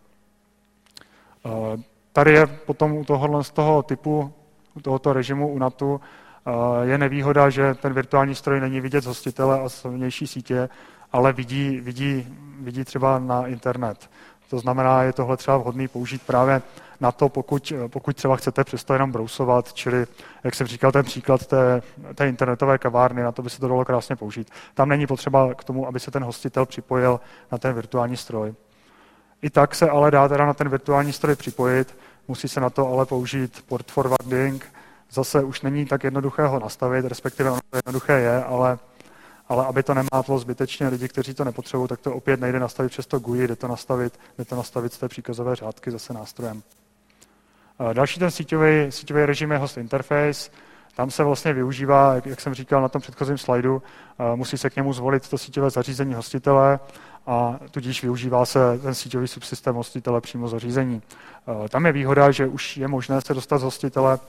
Tady je potom u tohohle z toho typu, u tohoto režimu u N A T U je nevýhoda, že ten virtuální stroj není vidět z hostitele a z vnější sítě, ale vidí, vidí, vidí třeba na internet. To znamená, je tohle třeba vhodný použít právě na to, pokud, pokud třeba chcete přesto jenom brousovat, čili, jak jsem říkal, ten příklad té, té internetové kavárny, na to by se to dalo krásně použít. Tam není potřeba k tomu, aby se ten hostitel připojil na ten virtuální stroj. I tak se ale dá teda na ten virtuální stroj připojit, musí se na to ale použít port forwarding. Zase už není tak jednoduché ho nastavit, respektive ono to jednoduché je, ale ale aby to nemátlo zbytečně lidi, kteří to nepotřebují, tak to opět nejde nastavit přes to G U I, jde to nastavit, jde to nastavit z té příkazové řádky zase nástrojem. Další ten síťový, síťový režim je host interface. Tam se vlastně využívá, jak jsem říkal na tom předchozím slajdu, musí se k němu zvolit to síťové zařízení hostitele a tudíž využívá se ten síťový subsystém hostitele přímo zařízení. Tam je výhoda, že už je možné se dostat z hostitele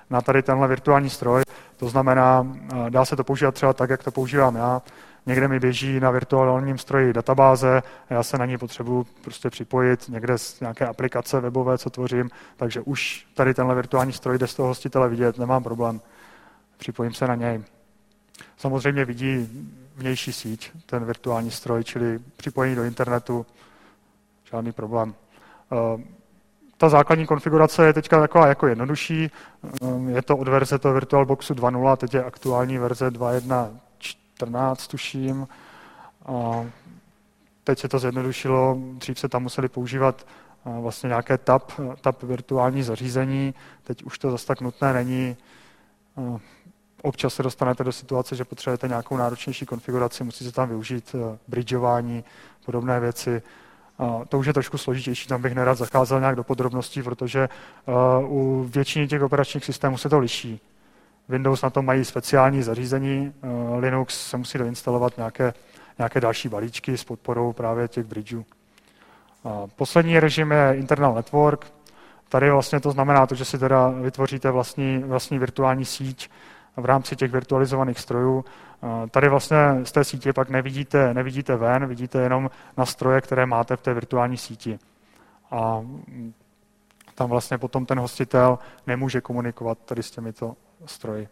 na tady tenhle virtuální stroj. To znamená, dá se to používat třeba tak, jak to používám já. Někde mi běží na virtuálním stroji databáze a já se na ní potřebuji prostě připojit někde z nějaké aplikace webové, co tvořím, takže už tady tenhle virtuální stroj jde z toho hostitele vidět, nemám problém. Připojím se na něj. Samozřejmě vidí vnější síť, ten virtuální stroj, čili připojení do internetu, žádný problém. Ta základní konfigurace je teďka taková jako jednodušší. Je to od verze toho VirtualBoxu dva tečka nula, teď je aktuální verze dva tečka jedna čtrnáct, tuším. A teď se to zjednodušilo, dřív se tam museli používat vlastně nějaké tab, tab virtuální zařízení, teď už to zase tak nutné není. Občas se dostanete do situace, že potřebujete nějakou náročnější konfiguraci, musí se tam využít bridgeování, podobné věci. To už je trošku složitější, tam bych nerad zacházel nějak do podrobností, protože u většiny těch operačních systémů se to liší. Windows na to mají speciální zařízení, Linux se musí doinstalovat nějaké, nějaké další balíčky s podporou právě těch bridgeů. Poslední režim je Internal Network. Tady vlastně to znamená to, že si teda vytvoříte vlastní, vlastní virtuální síť v rámci těch virtualizovaných strojů. Tady vlastně z té sítě pak nevidíte, nevidíte ven, vidíte jenom na stroje, které máte v té virtuální síti. A tam vlastně potom ten hostitel nemůže komunikovat tady s těmito stroji.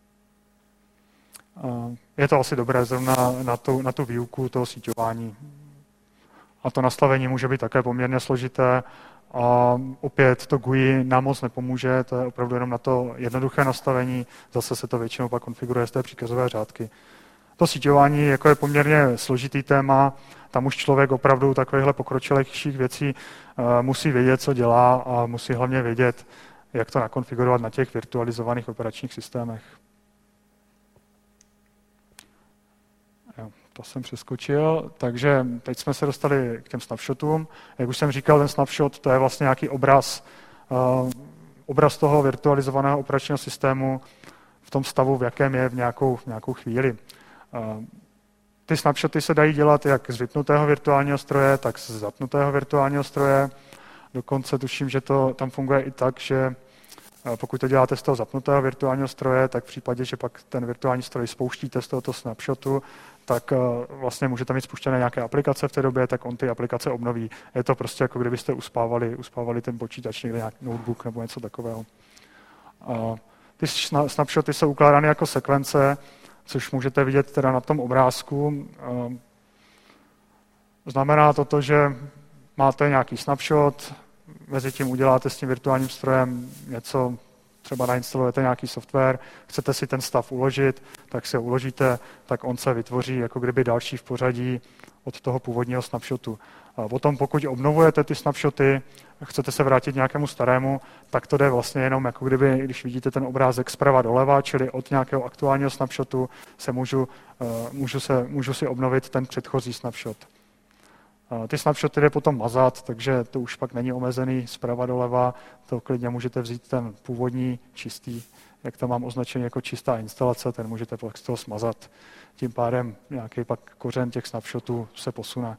Je to asi dobré zrovna na tu, na tu výuku toho síťování. A to nastavení může být také poměrně složité. A opět to G U I nám moc nepomůže, to je opravdu jenom na to jednoduché nastavení, zase se to většinou pak konfiguruje z té příkazové řádky. To síťování jako je poměrně složitý téma, tam už člověk opravdu takovýchhle pokročilejších věcí uh, musí vědět, co dělá a musí hlavně vědět, jak to nakonfigurovat na těch virtualizovaných operačních systémech. Jo, to jsem přeskočil, takže teď jsme se dostali k těm snapshotům. Jak už jsem říkal, ten snapshot to je vlastně nějaký obraz, uh, obraz toho virtualizovaného operačního systému v tom stavu, v jakém je v nějakou, v nějakou chvíli. Uh, ty snapshoty se dají dělat jak z vypnutého virtuálního stroje, tak z zapnutého virtuálního stroje. Dokonce tuším, že to tam funguje i tak, že pokud to děláte z toho zapnutého virtuálního stroje, tak v případě, že pak ten virtuální stroj spouštíte z tohoto snapshotu, tak vlastně můžete mít spuštěné nějaké aplikace v té době, tak on ty aplikace obnoví. Je to prostě jako kdybyste uspávali, uspávali ten počítač, někde nějaký notebook nebo něco takového. Ty snapshoty jsou ukládány jako sekvence, což můžete vidět teda na tom obrázku. Znamená to to, že máte nějaký snapshot, mezi tím uděláte s tím virtuálním strojem něco, třeba nainstalujete nějaký software, chcete si ten stav uložit, tak si ho uložíte, tak on se vytvoří jako kdyby další v pořadí od toho původního snapshotu. A potom pokud obnovujete ty snapshoty, chcete se vrátit nějakému starému, tak to jde vlastně jenom jako kdyby, když vidíte ten obrázek zprava doleva, čili od nějakého aktuálního snapshotu se můžu, můžu, se, můžu si obnovit ten předchozí snapshot. Ty snapshoty jde potom mazat, takže to už pak není omezený zprava doleva, to klidně můžete vzít ten původní čistý, jak to mám označený jako čistá instalace, ten můžete pak z toho smazat. Tím pádem nějaký pak kořen těch snapshotů se posune.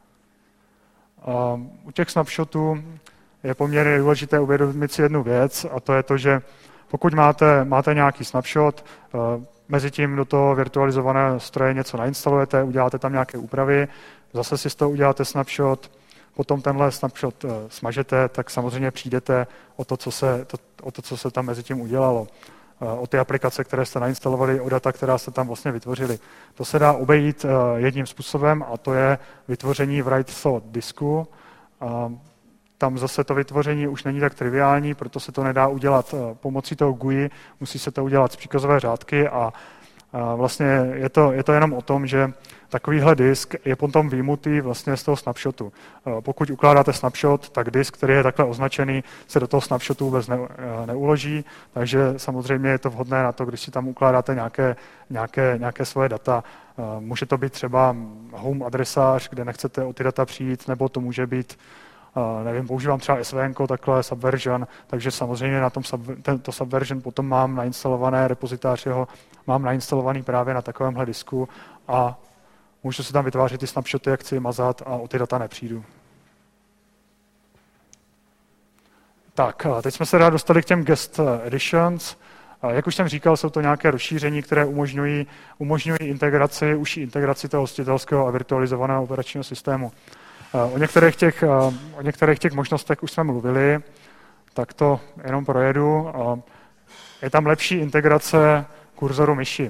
U těch snapshotů je poměrně důležité uvědomit si jednu věc, a to je to, že pokud máte, máte nějaký snapshot, mezi tím do toho virtualizovaného stroje něco nainstalujete, uděláte tam nějaké úpravy, zase si z toho uděláte snapshot, potom tenhle snapshot smažete, tak samozřejmě přijdete o to, co se, to, o to, co se tam mezi tím udělalo. O ty aplikace, které jste nainstalovali, o data, která jste tam vlastně vytvořili. To se dá obejít jedním způsobem, a to je vytvoření write thought disku. Tam zase to vytvoření už není tak triviální, proto se to nedá udělat pomocí toho G U I, musí se to udělat z příkazové řádky a vlastně je to, je to jenom o tom, že takovýhle disk je potom vyjmutý vlastně z toho snapshotu. Pokud ukládáte snapshot, tak disk, který je takhle označený, se do toho snapshotu vůbec ne, neuloží, takže samozřejmě je to vhodné na to, když si tam ukládáte nějaké, nějaké, nějaké svoje data. Může to být třeba home adresář, kde nechcete o ty data přijít, nebo to může být Uh, nevím, používám třeba S V N ko, takhle Subversion, takže samozřejmě na tom sub, tento Subversion potom mám nainstalované repozitář jeho, mám nainstalovaný právě na takovémhle disku a můžu si tam vytvářet ty snapshoty, jak chci mazat a o ty data nepřijdu. Tak, teď jsme se rád dostali k těm guest editions. Jak už jsem říkal, jsou to nějaké rozšíření, které umožňují, umožňují integraci, užší integraci toho hostitelského a virtualizovaného operačního systému. O některých těch, o některých těch možnostech už jsme mluvili, tak to jenom projedu. Je tam lepší integrace kurzoru myši.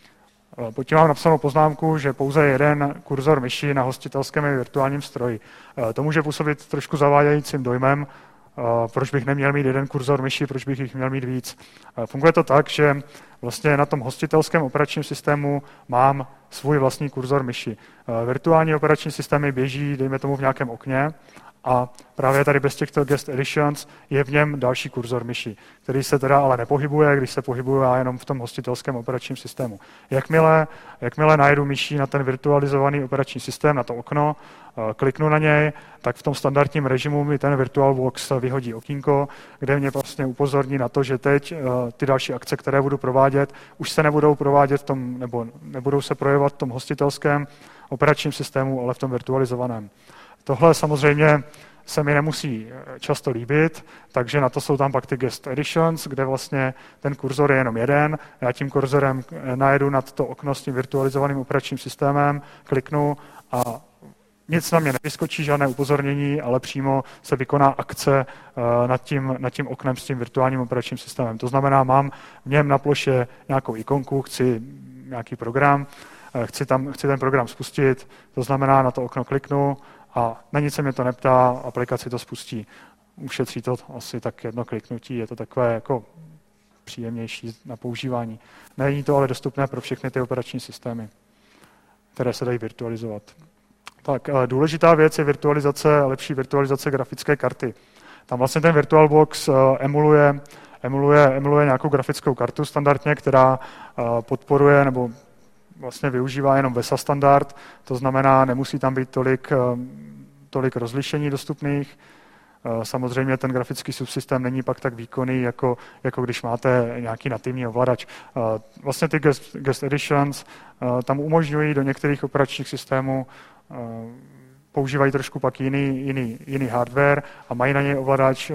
Pod tím mám napsanou poznámku, že pouze jeden kurzor myši na hostitelském i virtuálním stroji. To může působit trošku zavádějícím dojmem, proč bych neměl mít jeden kurzor myši, proč bych jich měl mít víc. Funguje to tak, že vlastně na tom hostitelském operačním systému mám svůj vlastní kurzor myši. Virtuální operační systémy běží, dejme tomu, v nějakém okně, a právě tady bez těchto guest editions je v něm další kurzor myši, který se teda ale nepohybuje, když se pohybuje jenom v tom hostitelském operačním systému. Jakmile, jakmile najedu myší na ten virtualizovaný operační systém, na to okno, kliknu na něj, tak v tom standardním režimu mi ten VirtualBox vyhodí okýnko, kde mě vlastně upozorní na to, že teď ty další akce, které budu provádět, už se nebudou provádět v tom, nebo nebudou se projevovat v tom hostitelském operačním systému, ale v tom virtualizovaném. Tohle samozřejmě se mi nemusí často líbit, takže na to jsou tam pak ty guest editions, kde vlastně ten kurzor je jenom jeden. Já tím kurzorem najedu nad to okno s tím virtualizovaným operačním systémem, kliknu a nic na mě nevyskočí, žádné upozornění, ale přímo se vykoná akce nad tím, nad tím oknem s tím virtuálním operačním systémem. To znamená, mám v něm na ploše nějakou ikonku, chci nějaký program, chci, tam, chci ten program spustit, to znamená, na to okno kliknu, a na nic se mě to neptá, aplikaci to spustí. Ušetří to asi tak jedno kliknutí, je to takové jako příjemnější na používání. Není to ale dostupné pro všechny ty operační systémy, které se dají virtualizovat. Tak, důležitá věc je virtualizace, lepší virtualizace grafické karty. Tam vlastně ten VirtualBox emuluje, emuluje, emuluje nějakou grafickou kartu standardně, která podporuje nebo vlastně využívá jenom V E S A standard, to znamená, nemusí tam být tolik, tolik rozlišení dostupných. Samozřejmě ten grafický subsystém není pak tak výkonný, jako, jako když máte nějaký nativní ovladač. Vlastně ty guest, guest editions tam umožňují do některých operačních systémů, používají trošku pak jiný, jiný, jiný hardware a mají na něj ovladač,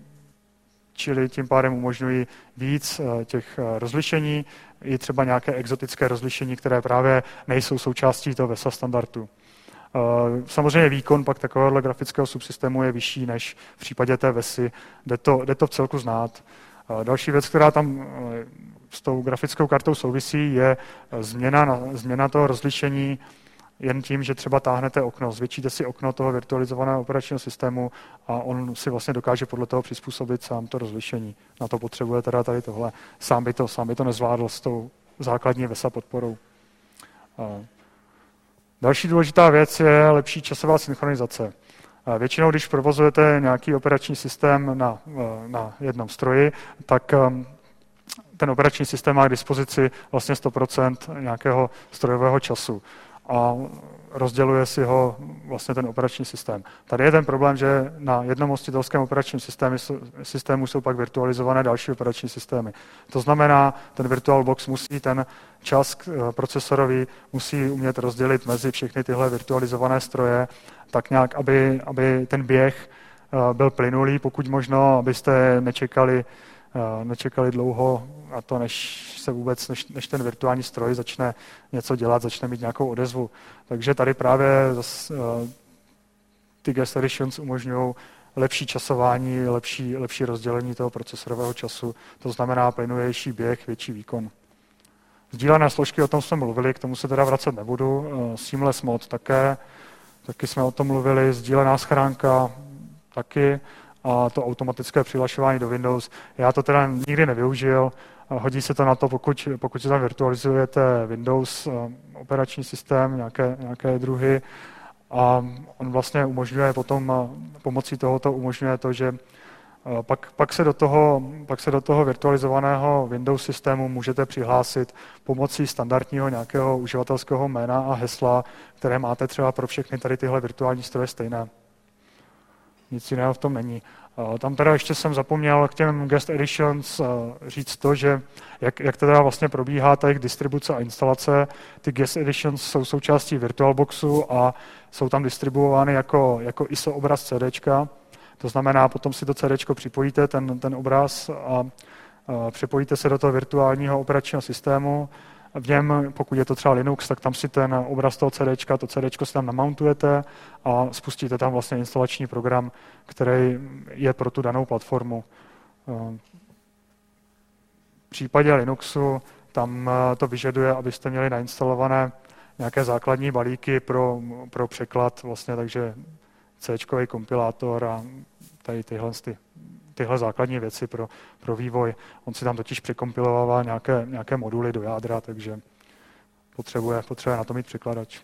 čili tím pádem umožňují víc těch rozlišení, i třeba nějaké exotické rozlišení, které právě nejsou součástí toho V E S A standardu. Samozřejmě výkon pak takového grafického subsystému je vyšší než v případě té V E S I, jde to, jde to v celku znát. Další věc, která tam s tou grafickou kartou souvisí, je změna, změna toho rozlišení jen tím, že třeba táhnete okno, zvětšíte si okno toho virtualizovaného operačního systému a on si vlastně dokáže podle toho přizpůsobit sám to rozlišení. Na to potřebuje teda tady tohle. Sám by to, sám by to nezvládl s tou základní V E S A podporou. Další důležitá věc je lepší časová synchronizace. Většinou, když provozujete nějaký operační systém na, na jednom stroji, tak ten operační systém má k dispozici vlastně sto procent nějakého strojového času a rozděluje si ho vlastně ten operační systém. Tady je ten problém, že na jednom hostitelském operačním systému, systému jsou pak virtualizované další operační systémy. To znamená, ten VirtualBox musí ten čas procesorový musí umět rozdělit mezi všechny tyhle virtualizované stroje, tak nějak, aby, aby ten běh byl plynulý, pokud možno, abyste nečekali, nečekali dlouho na to, než se vůbec, než, než ten virtuální stroj začne něco dělat, začne mít nějakou odezvu. Takže tady právě zas, ty guest editions umožňují lepší časování, lepší, lepší rozdělení toho procesorového času, to znamená plynulejší běh, větší výkon. Sdílené složky, o tom jsme mluvili, k tomu se teda vracet nebudu. Seamless mod také, taky jsme o tom mluvili, sdílená schránka taky, a to automatické přihlašování do Windows. Já to teda nikdy nevyužil. Hodí se to na to, pokud, pokud si tam virtualizujete Windows operační systém, nějaké, nějaké druhy. A on vlastně umožňuje potom, pomocí tohoto umožňuje to, že pak, pak, se do toho, pak se do toho virtualizovaného Windows systému můžete přihlásit pomocí standardního nějakého uživatelského jména a hesla, které máte třeba pro všechny tady tyhle virtuální stroje stejné. Nic jiného v tom není. Tam teda ještě jsem zapomněl k těm guest editions říct to, že jak, jak teda vlastně probíhá ta jejich distribuce a instalace. Ty guest editions jsou součástí VirtualBoxu a jsou tam distribuovány jako, jako I S O obraz CDčka. To znamená, potom si to CDčko připojíte, ten, ten obraz, a Připojíte se do toho virtuálního operačního systému, v něm, pokud je to třeba Linux, tak tam si ten obraz toho CDčka, to CDčko si tam namountujete a spustíte tam vlastně instalační program, který je pro tu danou platformu. V případě Linuxu tam to vyžaduje, abyste měli nainstalované nějaké základní balíky pro, pro překlad, vlastně, takže C-čkový kompilátor a tady tyhle, ty, tyhle základní věci pro, pro vývoj. On si tam totiž překompilovává nějaké, nějaké moduly do jádra, takže potřebuje, potřebuje na to mít překladač.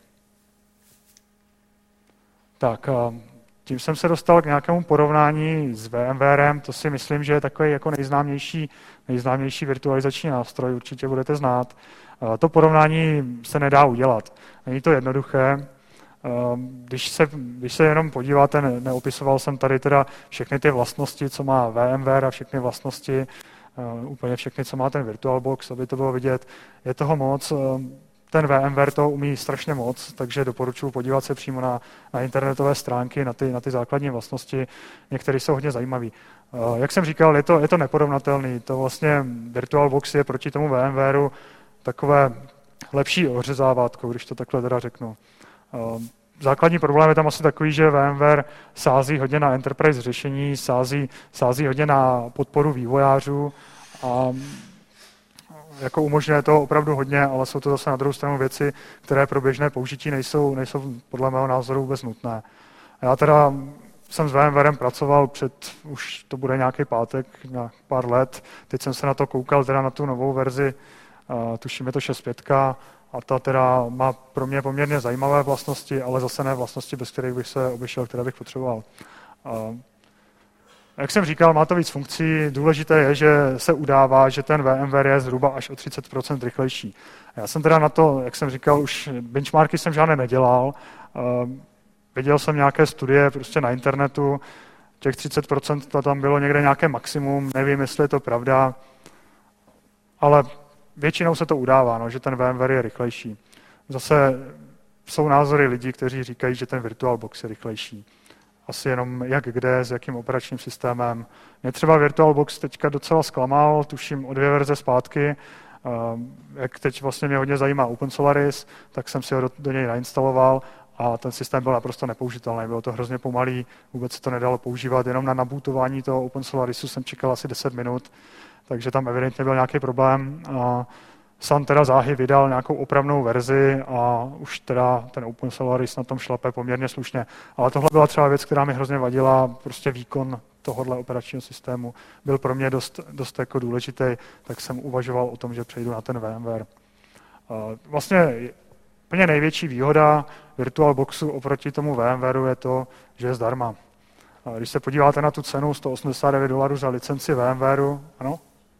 Tak, tím jsem se dostal k nějakému porovnání s VMwarem, to si myslím, že je takový jako nejznámější, nejznámější virtualizační nástroj, určitě budete znát. To porovnání se nedá udělat. Není to jednoduché. Když se, když se jenom podíváte, ne, neopisoval jsem tady teda všechny ty vlastnosti, co má VMware a všechny vlastnosti, úplně všechny, co má ten VirtualBox, aby to bylo vidět. Je toho moc. Ten VMware to umí strašně moc, takže doporučuji podívat se přímo na, na internetové stránky, na ty, na ty základní vlastnosti. Některé jsou hodně zajímavé. Jak jsem říkal, je to, je to neporovnatelný. To vlastně VirtualBox je proti tomu VMwareu takové lepší ořezávátko, když to takhle teda řeknu. Základní problém je tam asi takový, že VMware sází hodně na enterprise řešení, sází, sází hodně na podporu vývojářů a jako umožňuje to opravdu hodně, ale jsou to zase na druhou stranu věci, které pro běžné použití nejsou, nejsou podle mého názoru vůbec nutné. Já teda jsem s VMwarem pracoval před, už to bude nějaký pátek, na pár let, teď jsem se na to koukal teda na tu novou verzi, uh, tuším je to šest pět a ta teda má pro mě poměrně zajímavé vlastnosti, ale zase ne vlastnosti, bez kterých bych se obešel, které bych potřeboval. Uh, Jak jsem říkal, má to víc funkcí. Důležité je, že se udává, že ten VMware je zhruba až o třicet procent rychlejší. Já jsem teda na to, jak jsem říkal, už benchmarky jsem žádné nedělal. Viděl jsem nějaké studie prostě na internetu, těch třicet procent to tam bylo někde nějaké maximum, nevím, jestli je to pravda, ale většinou se to udává, no, že ten VMware je rychlejší. Zase jsou názory lidí, kteří říkají, že ten VirtualBox je rychlejší. Asi jenom jak kde, s jakým operačním systémem. Mě třeba VirtualBox teďka docela zklamal, tuším o dvě verze zpátky. Jak teď vlastně mě hodně zajímá OpenSolaris, tak jsem si ho do, do něj nainstaloval a ten systém byl naprosto nepoužitelný. Bylo to hrozně pomalý, vůbec se to nedalo používat. Jenom na nabootování toho OpenSolarisu jsem čekal asi deset minut, takže tam evidentně byl nějaký problém. A Sun teda záhy vydal nějakou opravnou verzi a už teda ten OpenSolaris na tom šlape poměrně slušně. Ale tohle byla třeba věc, která mi hrozně vadila, prostě výkon tohohle operačního systému byl pro mě dost, dost jako důležitý, tak jsem uvažoval o tom, že přejdu na ten VMware. Vlastně úplně největší výhoda VirtualBoxu oproti tomu VMwareu je to, že je zdarma. Když se podíváte na tu cenu sto osmdesát devět dolarů za licenci VMwareu, ano?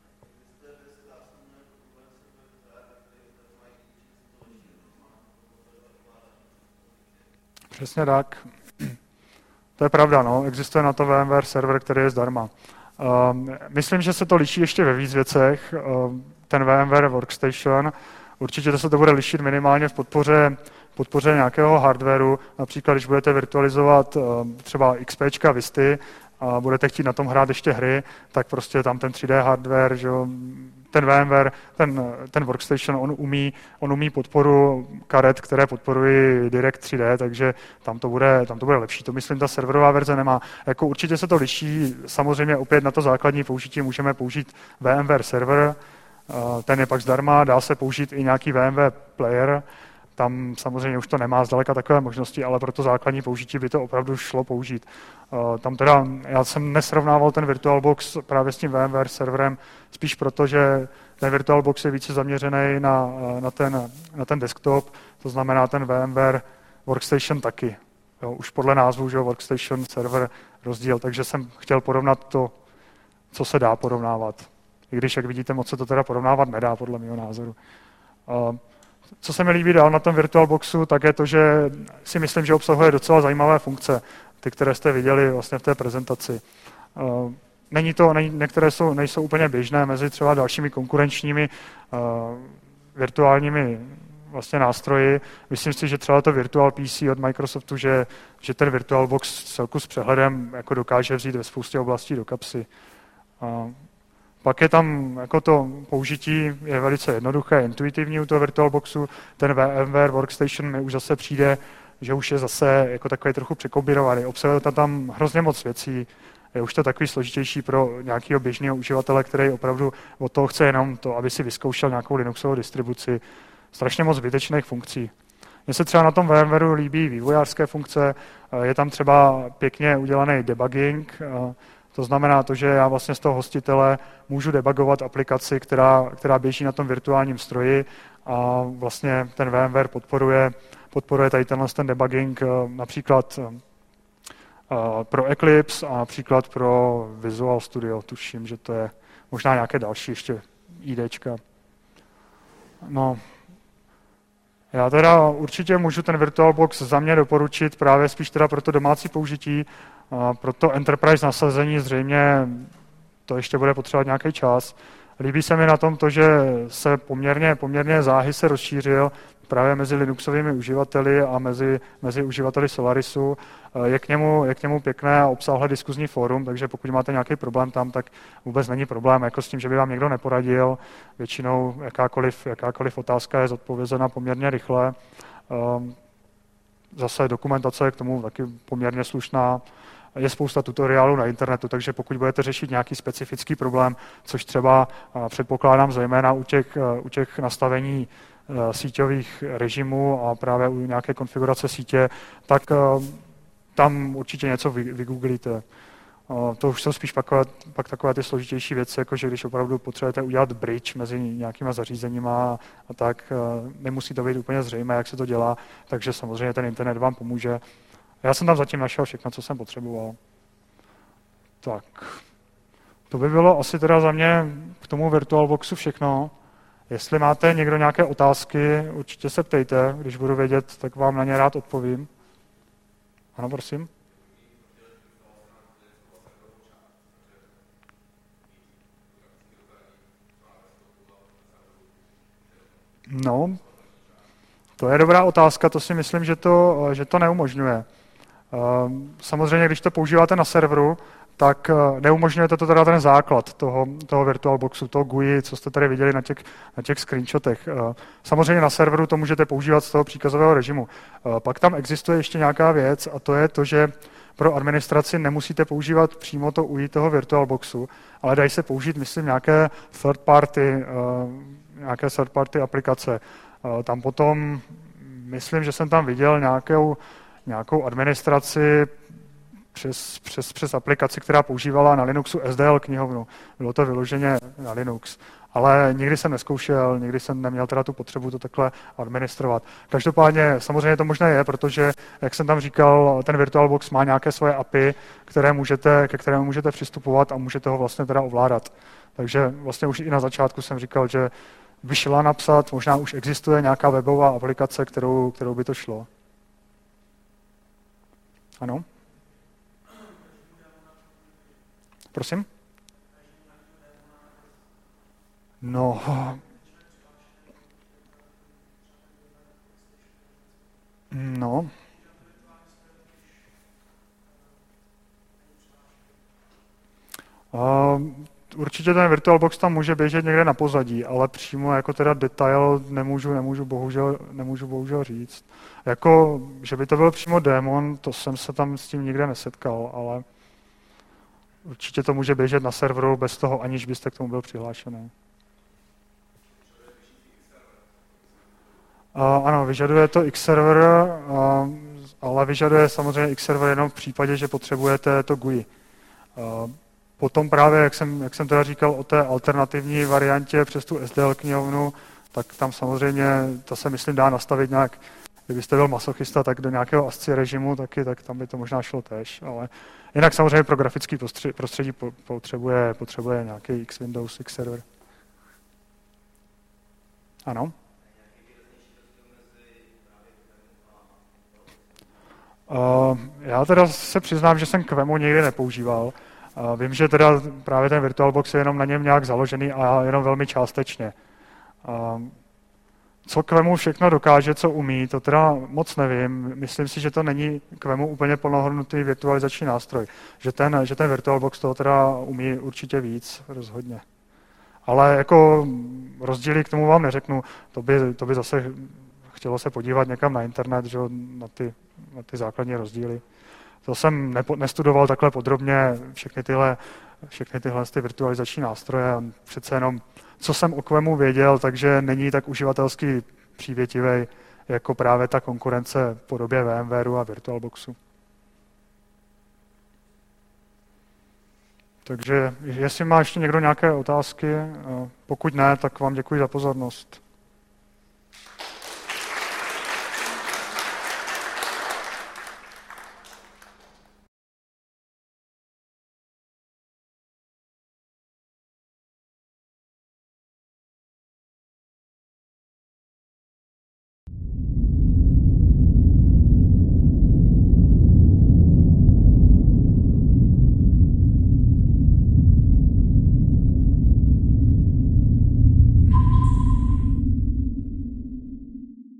Přesně tak. To je pravda, no. Existuje na to VMware server, který je zdarma. Uh, myslím, že se to liší ještě ve víc věcech. Uh, ten VMware Workstation, určitě to se to bude lišit minimálně v podpoře, podpoře nějakého hardwareu. Například, když budete virtualizovat uh, třeba XPčka Visty a budete chtít na tom hrát ještě hry, tak prostě tam ten tři dé hardware, že jo, ten VMware, ten, ten Workstation, on umí, on umí podporu karet, které podporují Direct tři dé, takže tam to bude, tam to bude lepší. To myslím, ta serverová verze nemá. Jako určitě se to liší, samozřejmě opět na to základní použití můžeme použít VMware server, ten je pak zdarma, dá se použít i nějaký VMware player, tam samozřejmě už to nemá zdaleka takové možnosti, ale pro to základní použití by to opravdu šlo použít. Tam teda, já jsem nesrovnával ten VirtualBox právě s tím VMware serverem, spíš proto, že ten VirtualBox je více zaměřený na, na, ten, na ten desktop, to znamená ten VMware Workstation taky. Jo, už podle názvu, že Workstation server rozdíl, takže jsem chtěl porovnat to, co se dá porovnávat. I když, jak vidíte, moc se to teda porovnávat nedá, podle mého názoru. Co se mi líbí dál na tom VirtualBoxu, tak je to, že si myslím, že obsahuje docela zajímavé funkce, ty, které jste viděli vlastně v té prezentaci. Není to, není, některé jsou, nejsou úplně běžné mezi třeba dalšími konkurenčními uh, virtuálními vlastně nástroji. Myslím si, že třeba to Virtual P C od Microsoftu, že, že ten VirtualBox celku s přehledem jako dokáže vzít ve spoustě oblastí do kapsy. Uh, Pak je tam jako to použití je velice jednoduché, intuitivní u toho VirtualBoxu. Ten VMware Workstation mi už zase přijde, že už je zase jako takový trochu překombinovaný. Obsahuje to tam hrozně moc věcí. Je už to takový složitější pro nějakého běžného uživatele, který opravdu od toho chce jenom to, aby si vyzkoušel nějakou Linuxovou distribuci. Strašně moc zbytečných funkcí. Mně se třeba na tom VMwareu líbí vývojářské funkce, je tam třeba pěkně udělaný debugging, to znamená to, že já vlastně z toho hostitele můžu debugovat aplikaci, která, která běží na tom virtuálním stroji a vlastně ten VMware podporuje, podporuje tady tenhle ten debugging například pro Eclipse a například pro Visual Studio. Tuším, že to je možná nějaké další ještě IDčka. No, já teda určitě můžu ten VirtualBox za mě doporučit právě spíš teda pro to domácí použití, pro to enterprise nasazení zřejmě to ještě bude potřebovat nějaký čas. Líbí se mi na tom to, že se poměrně, poměrně záhy se rozšířil právě mezi Linuxovými uživateli a mezi, mezi uživateli Solarisu. Je k, němu, je k němu pěkné a obsáhlé diskuzní fórum, takže pokud máte nějaký problém tam, tak vůbec není problém jako s tím, že by vám někdo neporadil. Většinou jakákoliv, jakákoliv otázka je zodpovězena poměrně rychle. Zase dokumentace je k tomu taky poměrně slušná. Je spousta tutoriálů na internetu, takže pokud budete řešit nějaký specifický problém, což třeba předpokládám zejména u těch, u těch nastavení síťových režimů a právě u nějaké konfigurace sítě, tak tam určitě něco vygooglíte. To už jsou spíš pak, pak takové ty složitější věci, jako že když opravdu potřebujete udělat bridge mezi nějakýma zařízeníma a tak, nemusí to být úplně zřejmé, jak se to dělá, takže samozřejmě ten internet vám pomůže. Já jsem tam zatím našel všechno, co jsem potřeboval. Tak, to by bylo asi teda za mě k tomu VirtualBoxu všechno. Jestli máte někdo nějaké otázky, určitě se ptejte, když budu vědět, tak vám na ně rád odpovím. Ano, prosím. No, to je dobrá otázka, to si myslím, že to, že to neumožňuje. Samozřejmě, když to používáte na serveru, tak neumožňujete to teda ten základ toho, toho VirtualBoxu, toho G U I, co jste tady viděli na těch, na těch screenshotech. Samozřejmě na serveru to můžete používat z toho příkazového režimu. Pak tam existuje ještě nějaká věc a to je to, že pro administraci nemusíte používat přímo to U I toho VirtualBoxu, ale dají se použít, myslím, nějaké third party, nějaké third party aplikace. Tam potom, myslím, že jsem tam viděl nějakou, nějakou administraci přes, přes, přes aplikaci, která používala na Linuxu S D L knihovnu. Bylo to vyloženě na Linux. Ale nikdy jsem nezkoušel, nikdy jsem neměl teda tu potřebu to takhle administrovat. Každopádně samozřejmě to možné je, protože, jak jsem tam říkal, ten VirtualBox má nějaké svoje A P I, které můžete, ke kterému můžete přistupovat a můžete ho vlastně teda ovládat. Takže vlastně už i na začátku jsem říkal, že by šla napsat, možná už existuje nějaká webová aplikace, kterou, kterou by to šlo. Ano? Prosím? No, no, uh, určitě ten VirtualBox tam může běžet někde na pozadí, ale přímo jako teda detail nemůžu, nemůžu, bohužel, nemůžu bohužel říct. Jako, že by to byl přímo démon, to jsem se tam s tím nikde nesetkal, ale určitě to může běžet na serveru bez toho, aniž byste k tomu byl přihlášený. Uh, ano, vyžaduje to X-server, uh, ale vyžaduje samozřejmě X-server jenom v případě, že potřebujete to G U I. Uh, potom právě, jak jsem, jak jsem teda říkal o té alternativní variantě přes tu S D L knihovnu, tak tam samozřejmě, to se myslím dá nastavit nějak, kdybyste byl masochista, tak do nějakého A S C I I režimu taky, tak tam by to možná šlo též, ale jinak samozřejmě pro grafický prostředí potřebuje, potřebuje nějaký X-Windows, X-server. Ano? Uh, já teda se přiznám, že jsem Kvemu nikdy nepoužíval. Uh, vím, že teda právě ten VirtualBox je jenom na něm nějak založený a jenom velmi částečně. Uh, co Kvemu všechno dokáže, co umí, to teda moc nevím. Myslím si, že to není Kvemu úplně plnohodnotný virtualizační nástroj. Že ten, že ten VirtualBox toho teda umí určitě víc, rozhodně. Ale jako rozdíly k tomu vám neřeknu, to by, to by zase chtělo se podívat někam na internet, že, na, ty, na ty základní rozdíly. To jsem nepo, nestudoval takhle podrobně všechny tyhle, všechny tyhle ty virtualizační nástroje. Přece jenom, co jsem o Quemu věděl, takže není tak uživatelsky přívětivý jako právě ta konkurence v podobě VMwareu a VirtualBoxu. Takže jestli má ještě někdo nějaké otázky, pokud ne, tak vám děkuji za pozornost.